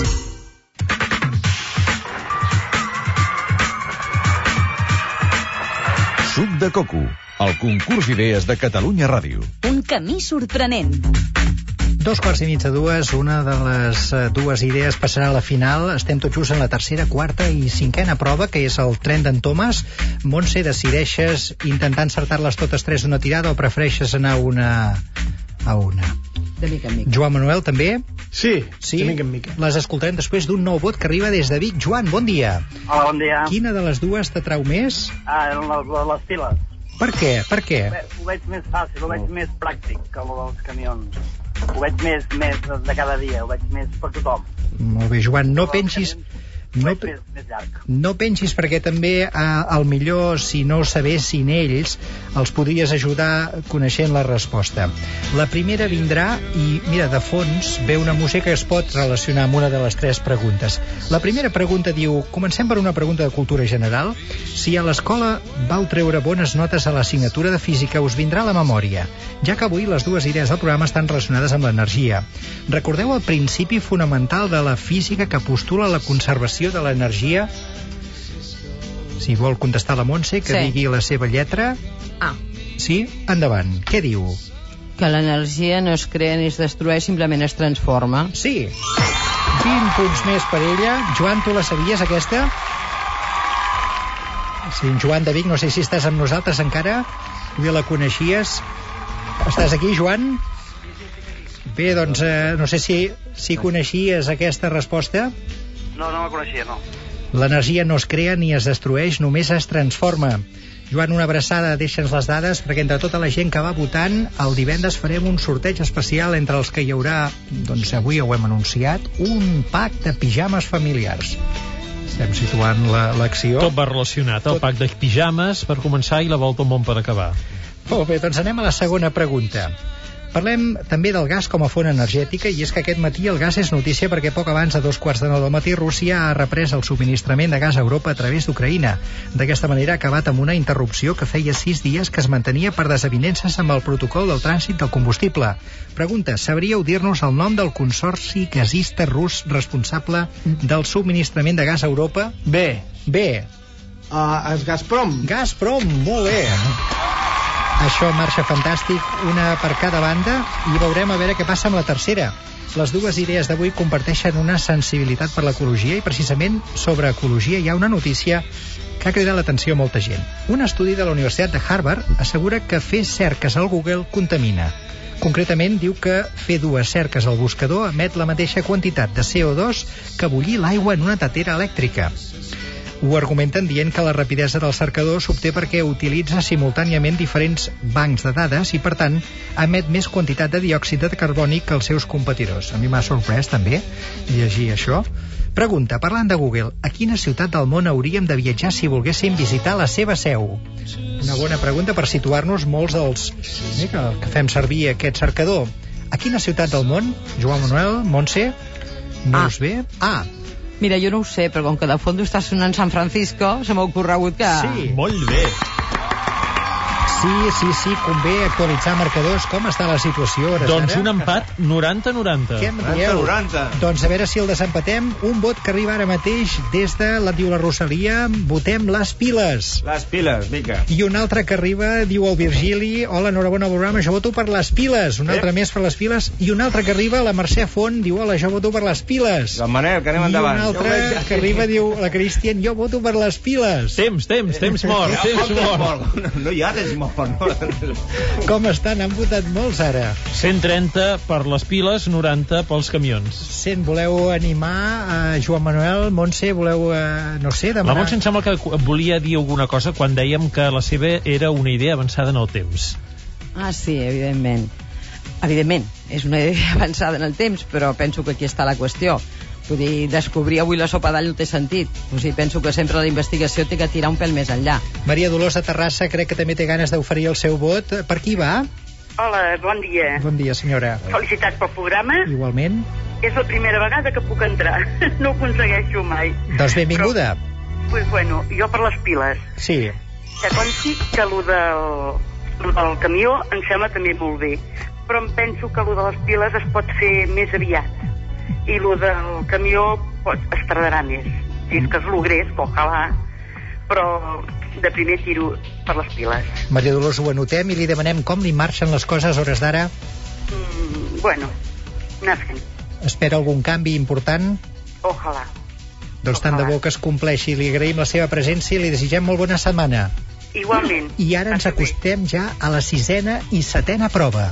Suc de coco, el concurs d'idees de Catalunya Ràdio. Un camí sorprenent. 2:45, una de les dues idees passarà a la final. Estem tots just en la tercera, quarta i cinquena prova, que és el tren d'en Thomas. Montse, decideixes intentar encertar-les totes tres d'una tirada o prefereixes anar una a una? De mica en mica. Joan Manuel, també? Sí, sí? de mica en mica. Les escoltarem després d'un nou vot que arriba des de Vic. Joan, bon dia. Hola, bon dia. Quina de les dues t'atrau més? Les piles. Per què? Per què? Ho veig més fàcil, ho veig més pràctic que el dels camions. Ho veig més de cada dia, ho veig més per tothom. Molt bé, Joan, no pensis... No pensis, perquè també al millor, si no ho sabessin ells, els podries ajudar coneixent la resposta. La primera vindrà i, mira, de fons ve una música que es pot relacionar amb una de les tres preguntes. La primera pregunta diu, comencem per una pregunta de cultura general. Si a l'escola vau treure bones notes a l'assignatura de física, us vindrà a la memòria, ja que avui les dues idees del programa estan relacionades amb l'energia. Recordeu el principi fonamental de la física que postula la conservació de l'energia? Si vol contestar la Montse, que digui la seva lletra. A. Sí? Endavant. Què diu? Que l'energia no es crea ni es destrueix, simplement es transforma. Sí. 20 punts més per ella. Joan, tu la sabies, aquesta? Sí, en Joan de Vic, no sé si estàs amb nosaltres encara. Tu ja la coneixies. Estàs aquí, Joan? Bé, doncs, no sé si coneixies aquesta resposta. No la coneixia, no. L'energia no es crea ni es destrueix, només es transforma. Joan, una abraçada, deixa'ns les dades, perquè entre tota la gent que va votant, el divendres farem un sorteig especial entre els que hi haurà, doncs avui ho hem anunciat, un pack de pijames familiars. Estem situant l'acció. Tot va relacionat, el pack de pijames per començar i la volta al món per acabar. Molt bé, doncs anem a la segona pregunta. Parlem també del gas com a font energètica, i és que aquest matí el gas és notícia perquè poc abans de 8:45 del matí Rússia ha reprès el subministrament de gas a Europa a través d'Ucraïna. D'aquesta manera ha acabat amb una interrupció que feia 6 dies que es mantenia per desavinences amb el protocol del trànsit del combustible. Pregunta, sabríeu dir-nos el nom del consorci gasista rus responsable del subministrament de gas a Europa? B. B. És Gazprom. Gazprom, molt bé. Això marxa fantàstic, una per cada banda, i veurem a veure què passa amb la tercera. Les dues idees d'avui comparteixen una sensibilitat per l'ecologia i precisament sobre ecologia hi ha una notícia que ha cridat l'atenció a molta gent. Un estudi de la Universitat de Harvard assegura que fer cerques al Google contamina. Concretament, diu que fer dues cerques al buscador emet la mateixa quantitat de CO2 que bullir l'aigua en una tetera elèctrica. Ho argumenten dient que la rapidesa del cercador s'obté perquè utilitza simultàniament diferents bancs de dades i, per tant, emet més quantitat de diòxid de carboni que els seus competidors. A mi m'ha sorprès, també, llegir això. Pregunta, parlant de Google, a quina ciutat del món hauríem de viatjar si volguéssim visitar la seva seu? Una bona pregunta per situar-nos molts dels que fem servir aquest cercador. A quina ciutat del món? Joan Manuel, Montse? No us ve? Mira, jo no ho sé, però com que de fons està sonant San Francisco, se m'ha ocorregut que... Sí. Molt bé. Sí, convé actualitzar marcadors. Com està la situació? Doncs un empat 90-90. Què em dieu? 90. Doncs a veure si el desempatem. Un vot que arriba ara mateix des de la diu la Rosalia. Votem les piles. Les piles, mica. I un altre que arriba, diu el Virgili. Hola, enhorabona al programa, jo voto per les piles. Un altre més per les piles. I un altre que arriba, la Mercè Font, diu hola, jo voto per les piles. Joan Manel, que anem endavant. I un altre que arriba, diu la Cristian, jo voto per les piles. Temps mort. No hi ha temps mort. Com estan? Han votat molts ara. 130 per les piles, 90 pels camions. Voleu animar Joan Manuel, Montse, voleu, no sé, demanar... La Montse em sembla que volia dir alguna cosa quan dèiem que la seva era una idea avançada en el temps. Sí, evidentment. Evidentment, és una idea avançada en el temps, però penso que aquí està la qüestió. Vull dir, descobrir avui la sopa d'all no té sentit. O sigui, penso que sempre la investigació té que tirar un pèl més enllà. Maria Dolors de Terrassa crec que també té ganes d'oferir el seu vot. Per qui va? Hola, bon dia. Bon dia, senyora. Felicitats pel programa. Igualment. És la primera vegada que puc entrar. No ho aconsegueixo mai. Doncs benvinguda. Pues bueno, jo per les piles. Sí. Ja consti que el del camió em sembla també molt bé, però em penso que el de les piles es pot fer més aviat. I el del camió es tardarà més. Si és que es logrés, ojalà, però de primer tiro per les piles. Maria Dolors, ho anotem i li demanem com li marxen les coses a hores d'ara. Bueno, anar fent. Espera algun canvi important? Ojalà. Doncs tant de bo que es compleixi. Li agraïm la seva presència i li desitgem molt bona setmana. Igualment. I ara ens acostem ja a la 6a i 7a prova.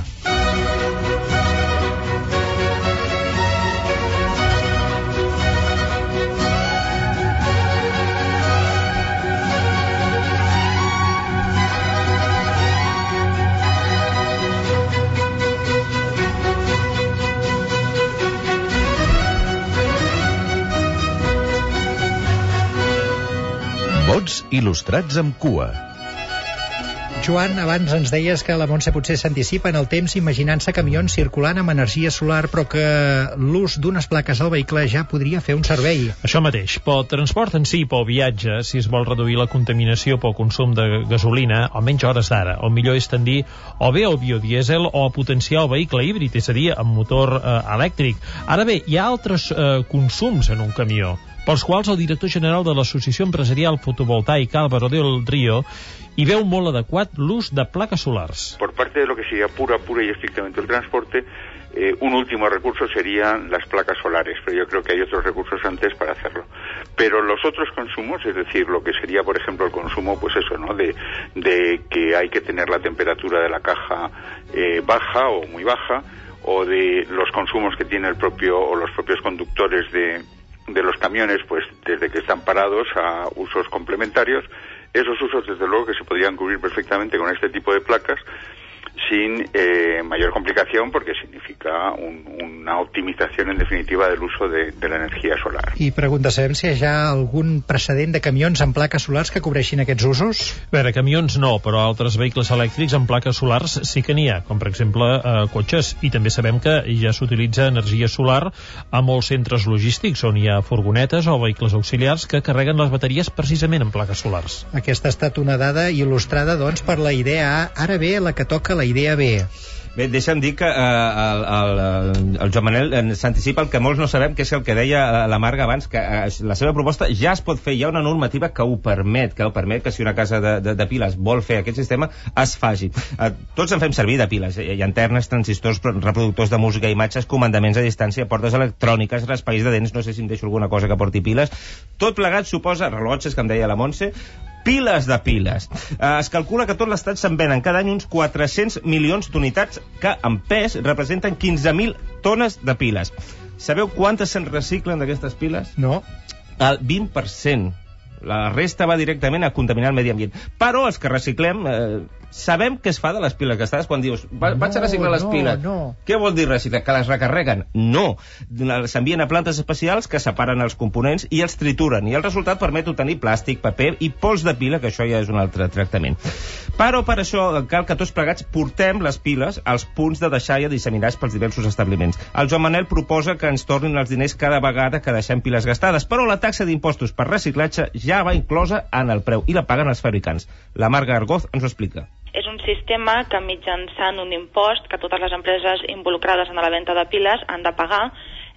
Vots il·lustrats amb cua. Joan, abans ens deies que la Montse potser s'anticipa en el temps imaginant-se camions circulant amb energia solar, però que l'ús d'unes plaques al vehicle ja podria fer un servei. Això mateix. Pel transport en si, pel viatge, si es vol reduir la contaminació pel consum de gasolina, almenys hores d'ara, el millor és tendir o bé al biodièsel o a potenciar el vehicle híbrid, és a dir, amb motor elèctric. Ara bé, hi ha altres consums en un camió, pels quals el director general de l'Associació Empresarial Fotovoltaica, Álvaro del Río, y veo molt adecuat l'ús de placas solars. Por parte de lo que sería pura y estrictamente el transporte, un último recurso serían las placas solares, pero yo creo que hay otros recursos antes para hacerlo. Pero los otros consumos, es decir, lo que sería, por ejemplo, el consumo, pues eso, ¿no? De que hay que tener la temperatura de la caja baja o muy baja, o de los consumos que tiene los propios conductores de los camiones, pues desde que están parados a usos complementarios. Esos usos, desde luego, que se podrían cubrir perfectamente con este tipo de placas sin mayor complicación, porque significa una optimización, en definitiva, del uso de la energia solar. I pregunta, sabem si hi ha algun precedent de camions amb plaques solars que cobreixin aquests usos? A veure, camions no, però altres vehicles elèctrics amb plaques solars sí que n'hi ha, com per exemple cotxes, i també sabem que ja s'utilitza energia solar a molts centres logístics on hi ha furgonetes o vehicles auxiliars que carreguen les bateries precisament amb plaques solars. Aquesta ha estat una dada il·lustrada, doncs, per la idea A. Ara ve la que toca la idea B. Bé, deixa'm dir que el Joan Manel s'anticipa el que molts no sabem, que és el que deia la Marga abans, que la seva proposta ja es pot fer, hi ha una normativa que ho permet, que si una casa de piles vol fer aquest sistema, es faci. Tots en fem servir de piles, llanternes, transistors, reproductors de música, imatges, comandaments a distància, portes electròniques, raspalls de dents, no sé si em deixo alguna cosa que porti piles. Tot plegat suposa rellotges, que em deia la Montse, piles de piles. Es calcula que a tot l'estat se'n venen cada any uns 400 milions d'unitats que en pes representen 15.000 tones de piles. Sabeu quantes se'n reciclen d'aquestes piles? No. El 20%. La resta va directament a contaminar el medi ambient. Però els que reciclem sabem què es fa de les piles gastades quan dius vaig a reciclar les piles. Què vol dir reciclar? Que les recarreguen? No. S'envien a plantes especials que separen els components i els trituren, i el resultat permet obtenir plàstic, paper i pols de pila, que això ja és un altre tractament. Però per això cal que tots plegats portem les piles als punts de deixalla disseminats pels diversos establiments. El Joan Manel proposa que ens tornin els diners cada vegada que deixem piles gastades, però la taxa d'impostos per reciclatge ja va inclosa en el preu i la paguen els fabricants. La Marga Argoz ens ho explica. És un sistema que mitjançant un impost que totes les empreses involucrades en la venda de piles han de pagar,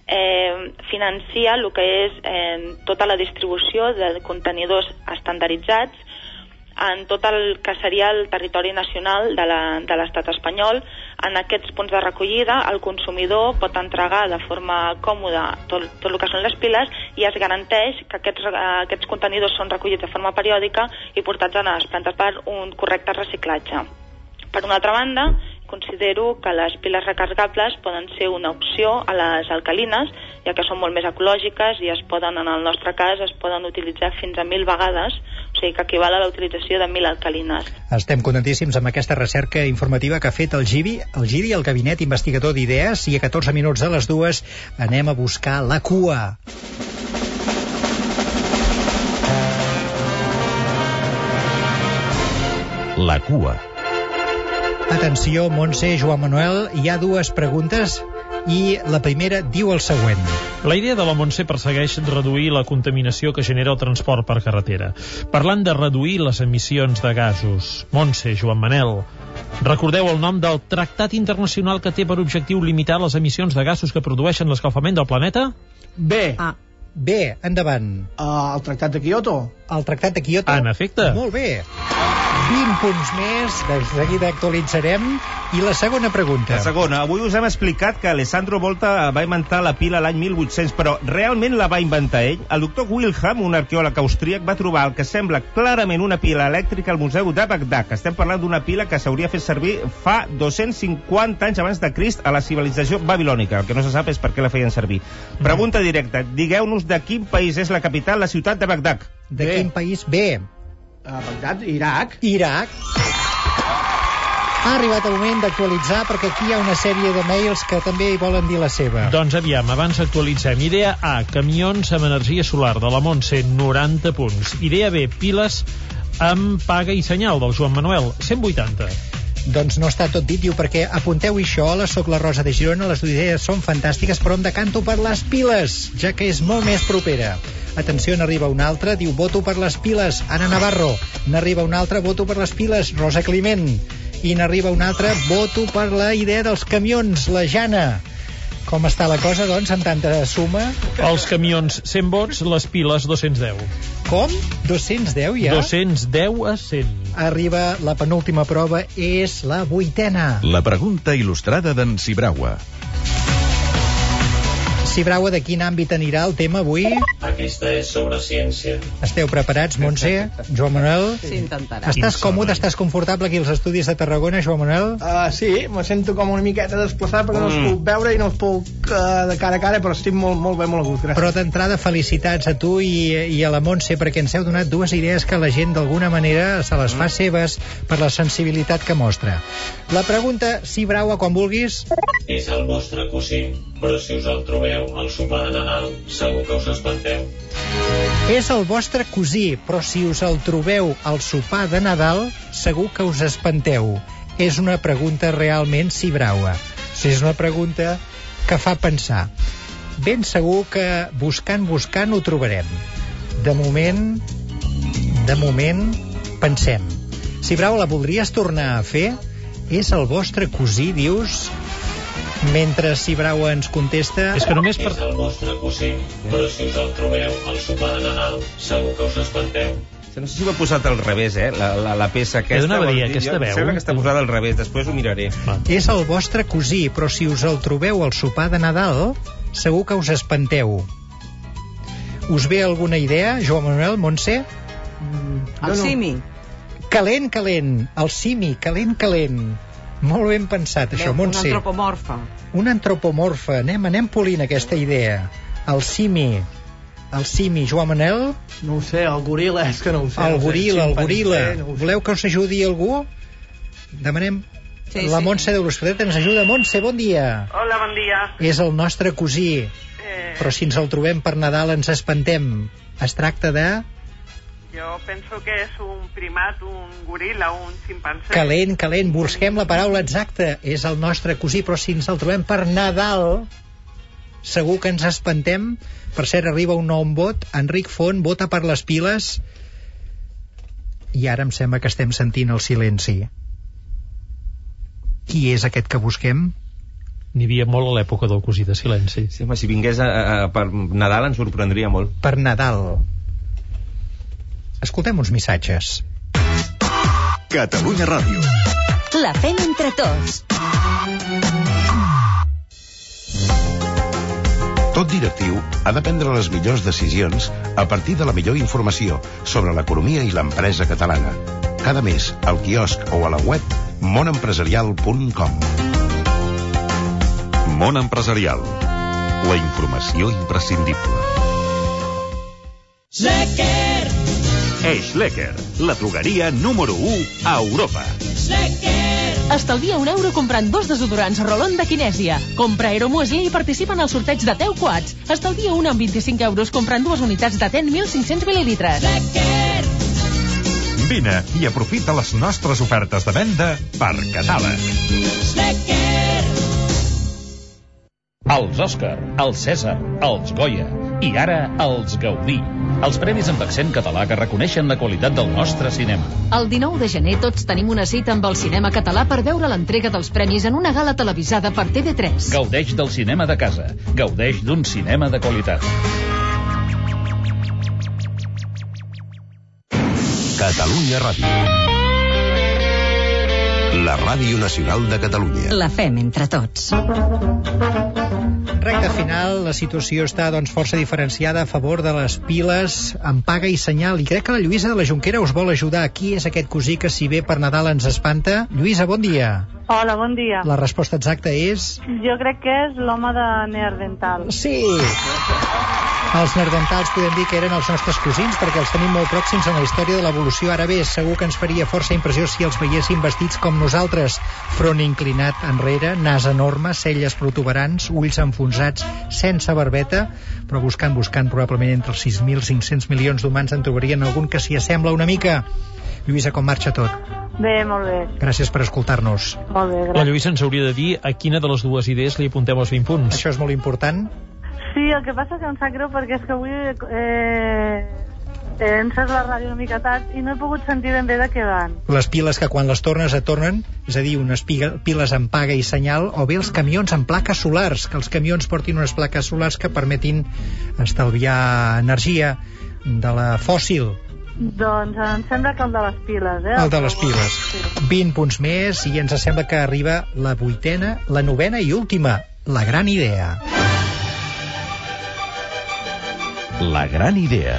financia el que és tota la distribució de contenidors estandarditzats en tot el que seria el territori nacional de l'estat espanyol. En aquests punts de recollida el consumidor pot entregar de forma còmoda tot el que són les piles i es garanteix que aquests contenidors són recollits de forma periòdica i portats a les plantes per un correcte reciclatge. Per una altra banda, considero que les piles recarregables poden ser una opció a les alcalines, ja que són molt més ecològiques i en el nostre cas, es poden utilitzar fins a 1.000 vegades, o sigui que equival a la utilització de 1.000 alcalines. Estem contentíssims amb aquesta recerca informativa que ha fet el GIDI, el Gabinet Investigador d'Idees, i a 14 minuts de les 2 anem a buscar la cua. La cua. Atenció, Montse, Joan Manuel, hi ha dues preguntes i la primera diu el següent. La idea de la Montse persegueix reduir la contaminació que genera el transport per carretera. Parlant de reduir les emissions de gasos, Montse, Joan Manel, recordeu el nom del tractat internacional que té per objectiu limitar les emissions de gasos que produeixen l'escalfament del planeta? B. B, endavant. El Tractat de Kyoto. El Tractat de Kyoto. En efecte. Molt bé. 20 punts més, de seguida actualitzarem. I la segona pregunta. La segona. Avui us hem explicat que Alessandro Volta va inventar la pila l'any 1800, però realment la va inventar ell. El doctor Wilhelm, un arqueòleg austríac, va trobar el que sembla clarament una pila elèctrica al Museu de Bagdad. Estem parlant d'una pila que s'hauria fet servir fa 250 anys abans de Crist a la civilització babilònica. El que no se sap és per què la feien servir. Pregunta directa. Digueu-nos de quin país és la capital, la ciutat de Bagdad. De quin país? B. Bagdad, Iraq. Iraq. Ha arribat el moment d'actualitzar perquè aquí hi ha una sèrie de mails que també hi volen dir la seva. Doncs aviam, abans actualitzem. Idea A, camions amb energia solar, de la Montse, 90 punts. Idea B, piles amb paga i senyal, del Joan Manuel, 180. Doncs no està tot dit, diu, perquè apunteu això, soc la Rosa de Girona, les idees són fantàstiques, però em decanto per les piles, ja que és molt més propera. Atenció, n'arriba una altra, diu, voto per les piles, Anna Navarro. N'arriba una altra, voto per les piles, Rosa Climent. I n'arriba una altra, voto per la idea dels camions, la Jana. Com està la cosa, doncs, amb tanta suma? Els camions, 100 vots, les piles, 210. Com? 210 ja? 210 a 100. Arriba la penúltima prova, és la 8a. La pregunta il·lustrada d'en Sibraua. Sibraua, de quin àmbit anirà el tema avui? Aquesta és sobre ciència. Esteu preparats, Montse? Joan Manuel? Sí, intentarà. Estàs còmode, estàs confortable aquí als estudis de Tarragona, Joan Manuel? Sí, me sento com una miqueta desplaçat perquè no els puc veure i no els puc de cara a cara, però estic molt bé, molt a gust, gràcies. Però d'entrada, felicitats a tu i a la Montse, perquè ens heu donat dues idees que la gent d'alguna manera se les fa seves per la sensibilitat que mostra. La pregunta, Sibraua, quan vulguis. És el vostre cosí, però si us el trobeu al sopar de Nadal, segur que us espanteu. És el vostre cosí, però si us el trobeu al sopar de Nadal, segur que us espanteu. És una pregunta realment Sibraua. És una pregunta que fa pensar. Ben segur que buscant ho trobarem. De moment, pensem. Sibraua, la voldries tornar a fer? És el vostre cosí, dius? Mentre Cibrau ens contesta... És que només per... És el vostre cosí, però si us el trobeu al sopar de Nadal, segur que us espanteu. No sé si ho he posat al revés, la peça aquesta. He d'anar a dir aquesta veu. Sembla que està posada al revés, després ho miraré. És el vostre cosí, però si us el trobeu al sopar de Nadal, segur que us espanteu. Us ve alguna idea, Joan Manuel, Montse? El simi. Calent, calent. El simi, calent, calent. Molt ben pensat, això, Montse. Un antropomorfa. Un antropomorfa. Anem polint aquesta idea. El simi, Joan Manel? No ho sé, el goril·la, és que no ho sé. El goril·la. No Voleu que us ajudi algú? Demanem... Sí, la Montse de l'Hospitalet ens ajuda. Montse, bon dia. Hola, bon dia. És el nostre cosí. Però si ens el trobem per Nadal ens espantem. Es tracta de... Jo penso que és un primat, un goril·la, un ximpanzé. Calent, calent. Busquem la paraula exacta. És el nostre cosí, però si ens el trobem per Nadal, segur que ens espantem. Per cert, arriba un nou vot. Enric Font vota per les piles. I ara em sembla que estem sentint el silenci. Qui és aquest que busquem? N'hi havia molt a l'època del cosí de silenci. Sí, home, si vingués per Nadal ens sorprendria molt. Per Nadal. Escoltem uns missatges. Catalunya Ràdio. La fem entre tots. Tot directiu ha de prendre les millors decisions a partir de la millor informació sobre l'economia i l'empresa catalana. Cada mes, al quiosc o a la web monempresarial.com. Món Empresarial. La informació imprescindible. Schlecker. Schlecker, la drogueria número 1 a Europa. Schlecker. Estalvia €1 comprant 2 desodorants Rolon de Kinèsia. Compra Aeromuesli i participa en el sorteig de 10 quads. Estalvia una amb €25 comprant 2 unitats de TEN 1.500 mil·lilitres. Schlecker. Vine i aprofita les nostres ofertes de venda per catàleg. Schlecker. Els Òscar, els Cèsar, els Goya i ara els Gaudí. Els premis amb accent català que reconeixen la qualitat del nostre cinema. El 19 de gener tots tenim una cita amb el cinema català per veure l'entrega dels premis en una gala televisada per TV3. Gaudeix del cinema de casa. Gaudeix d'un cinema de qualitat. Catalunya Ràdio. La Ràdio Nacional de Catalunya. La fem entre tots. Recte final, la situació està força diferenciada a favor de les piles amb paga i senyal, i crec que la Lluïsa de la Jonquera us vol ajudar. Qui és aquest cosí que si ve per Nadal ens espanta? Lluïsa, bon dia. Hola, bon dia. La resposta exacta és... Jo crec que és l'home de Neandertal. Sí! Els neandertals podem dir que eren els nostres cosins perquè els tenim molt pròxims en la història de l'evolució. Ara bé, segur que ens faria força impressió si els veiéssim vestits com nosaltres. Front inclinat enrere, nas enorme, celles protuberants, ulls enfonsats, sense barbeta, però buscant, probablement entre els 6.500 milions d'humans en trobarien algun que s'hi assembla una mica. Lluïsa, com marxa tot? Bé, molt bé. Gràcies per escoltar-nos. Molt bé, gràcies. La Lluïsa ens hauria de dir a quina de les dues idees li apuntem els 20 punts. Això és molt important. Sí, el que passa és que em sap greu perquè és que avui he encès la ràdio una mica tard i no he pogut sentir ben bé de què van. Les piles que quan les tornes et tornen, és a dir, unes piles amb paga i senyal, o bé els camions amb plaques solars, que els camions portin unes plaques solars que permetin estalviar energia de la fòssil. Doncs em sembla que el de les piles, El de les piles. Sí. 20 punts més i ens sembla que arriba la 8ª, la 9ª i última, la gran idea. La gran idea.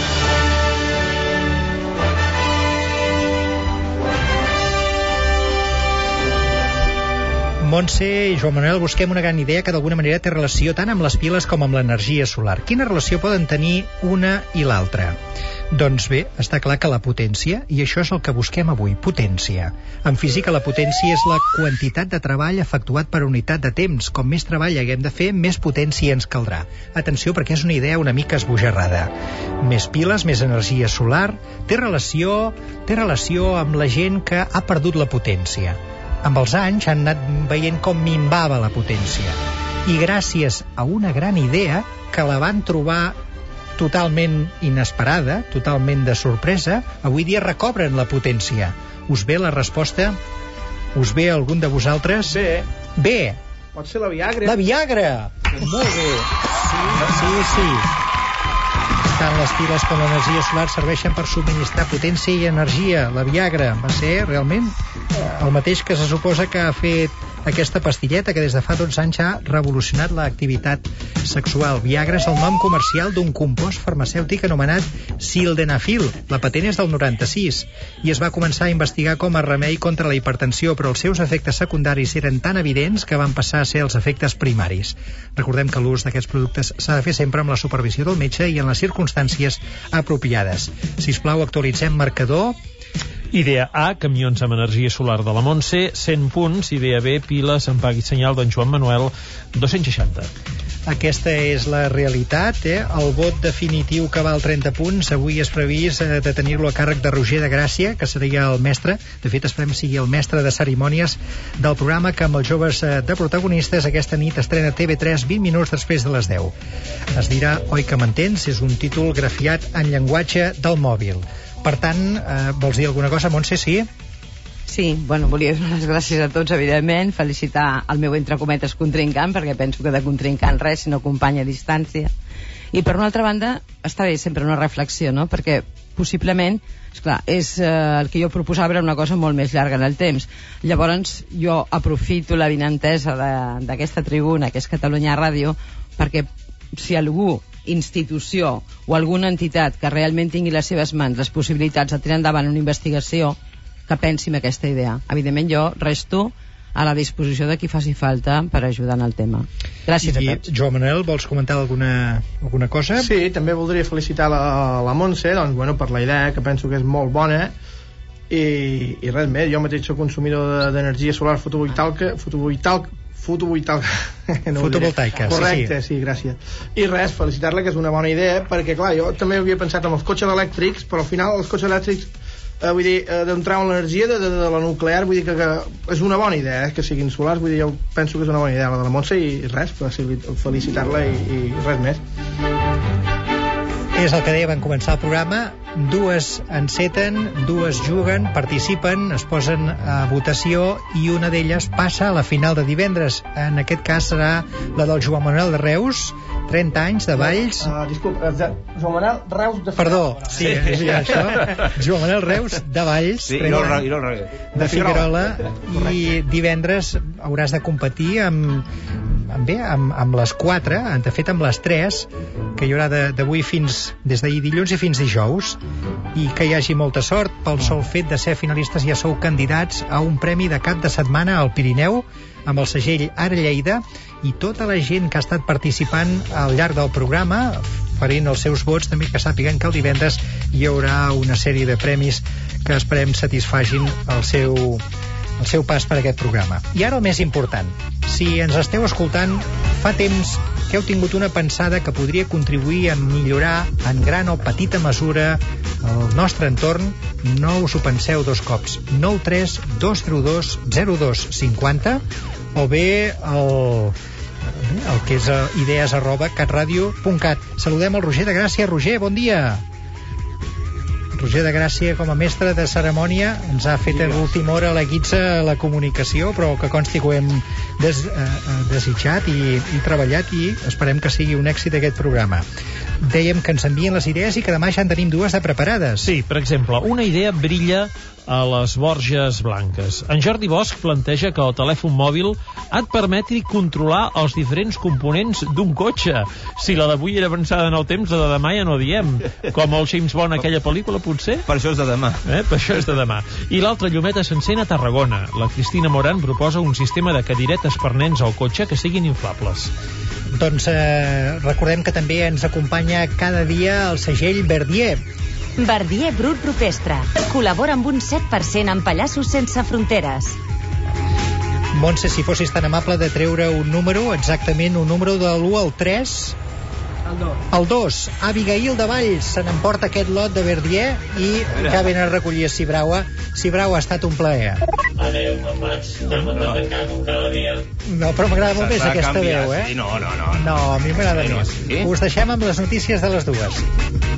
Montse i Joan Manuel, busquem una gran idea que d'alguna manera té relació tant amb les piles com amb l'energia solar. Quina relació poden tenir una i l'altra? Doncs bé, està clar que la potència, i això és el que busquem avui, potència. En física la potència és la quantitat de treball efectuat per unitat de temps. Com més treball haguem de fer, més potència ens caldrà. Atenció, perquè és una idea una mica esbojarrada. Més piles, més energia solar, té relació amb la gent que ha perdut la potència. Amb els anys han anat veient com minvava la potència. I gràcies a una gran idea que la van trobar totalment inesperada, totalment de sorpresa, avui dia recobren la potència. Us ve la resposta? Us ve algun de vosaltres? Bé. Pot ser la Viagra. La Viagra! Molt bé. Sí. Tant les piles com l'energia solar serveixen per subministrar potència i energia. La Viagra va ser realment el mateix que se suposa que ha fet aquesta pastilleta que des de fa 12 anys ha revolucionat l'activitat sexual. Viagra és el nom comercial d'un compost farmacèutic anomenat sildenafil. La patent és del 96 i es va començar a investigar com a remei contra la hipertensió, però els seus efectes secundaris eren tan evidents que van passar a ser els efectes primaris. Recordem que l'ús d'aquests productes s'ha de fer sempre amb la supervisió del metge i en les circumstàncies apropiades. Sisplau, actualitzem marcador. Idea A, camions amb energia solar de la Montse, 100 punts. Idea B, piles amb pag i senyal d'en Joan Manuel, 260. Aquesta és la realitat, El vot definitiu que val 30 punts avui és previst de tenir-lo a càrrec de Roger de Gràcia, que seria el mestre, de fet esperem sigui el mestre de cerimònies del programa que amb els joves de protagonistes aquesta nit estrena TV3 20 minuts després de les 10. Es dirà Oi que m'entens? És un títol grafiat en llenguatge del mòbil. Per tant, vols dir alguna cosa, Montse, sí? Sí, volia donar les gràcies a tots, evidentment, felicitar el meu, entre cometes, contrincant, perquè penso que de contrincant res, sinó company a distància. I per una altra banda, està bé sempre una reflexió, no? Perquè possiblement, esclar, el que jo proposava era una cosa molt més llarga en el temps. Llavors, jo aprofito la vinentesa d'aquesta tribuna, que és Catalunya Ràdio, perquè si algú, institució o alguna entitat que realment tingui a les seves mans les possibilitats de tirar endavant una investigació, que pensi en aquesta idea. Evidentment jo resto a la disposició de qui faci falta per ajudar en el tema. Gràcies a tots. Joan Manuel, vols comentar alguna cosa? Sí, també voldria felicitar la Montse, per la idea, que penso que és molt bona, i res més. Jo mateix soc consumidor d'energia solar fotovoltaica, correcte, sí, gràcies. I res, felicitar-la, que és una bona idea, perquè clar, jo també havia pensat en els cotxes elèctrics, però al final els cotxes elèctrics d'entrar en l'energia de la nuclear, vull dir que és una bona idea, que siguin solars, vull dir, jo penso que és una bona idea la de la Montse, i res, felicitar-la i res més. És el que deia, van començar el programa, dues enceten, dues juguen, participen, es posen a votació i una d'elles passa a la final de divendres. En aquest cas serà la del Joan Manuel de Reus, 30 anys de Valls. Disculpa, Joan Manuel Reus de Figuerola. Perdó, sí, això. Joan Manuel Reus de Valls, de Figuerola, i divendres hauràs de competir amb les 4, de fet amb les 3, que hi haurà d'avui des d'ahir dilluns i fins dijous, i que hi hagi molta sort. Pel sol fet de ser finalistes ja sou candidats a un premi de cap de setmana al Pirineu amb el segell Ara Lleida, i tota la gent que ha estat participant al llarg del programa oferint els seus vots, també que sàpiguen que el divendres hi haurà una sèrie de premis que esperem satisfagin el seu pas per aquest programa. I ara el més important, si ens esteu escoltant fa temps que heu tingut una pensada que podria contribuir a millorar en gran o petita mesura el nostre entorn, no us ho penseu dos cops. 93 202 0250 o bé el que és idees@catradio.cat. Saludem el Roger de Gràcia. Roger, bon dia. Roger de Gràcia, com a mestre de cerimònia, ens ha fet a l'última hora la guitza a la comunicació, però que consti que ho hem desitjat i treballat, i esperem que sigui un èxit aquest programa. Dèiem que ens envien les idees i que demà ja en tenim dues de preparades. Sí, per exemple, una idea brilla a les Borges Blanques. En Jordi Bosch planteja que el telèfon mòbil et permeti controlar els diferents components d'un cotxe. Si la d'avui era avançada en el temps, la de demà ja no diem. Com el James Bond, aquella pel·lícula, potser? Per això és de demà. Per això és de demà. I l'altra llumeta s'encén a Tarragona. La Cristina Moran proposa un sistema de cadiretes per nens al cotxe que siguin inflables. Doncs recordem que també ens acompanya cada dia el segell Verdier. Verdier Brut Rupestre. Col·labora amb un 7% en Pallassos Sense Fronteres. Montse, si fossis tan amable de treure un número, exactament un número de l'1 al 3. El 2. Abigail de Valls se n'emporta aquest lot de Verdier i que venen a recollir a Sibraua. Sibraua, ha estat un plaer. Adéu, me'n vaig. Ja m'agrada tancar com cada dia. No, però m'agrada molt més aquesta veu, No, No, a mi m'agrada més. Us deixem amb les notícies de les dues.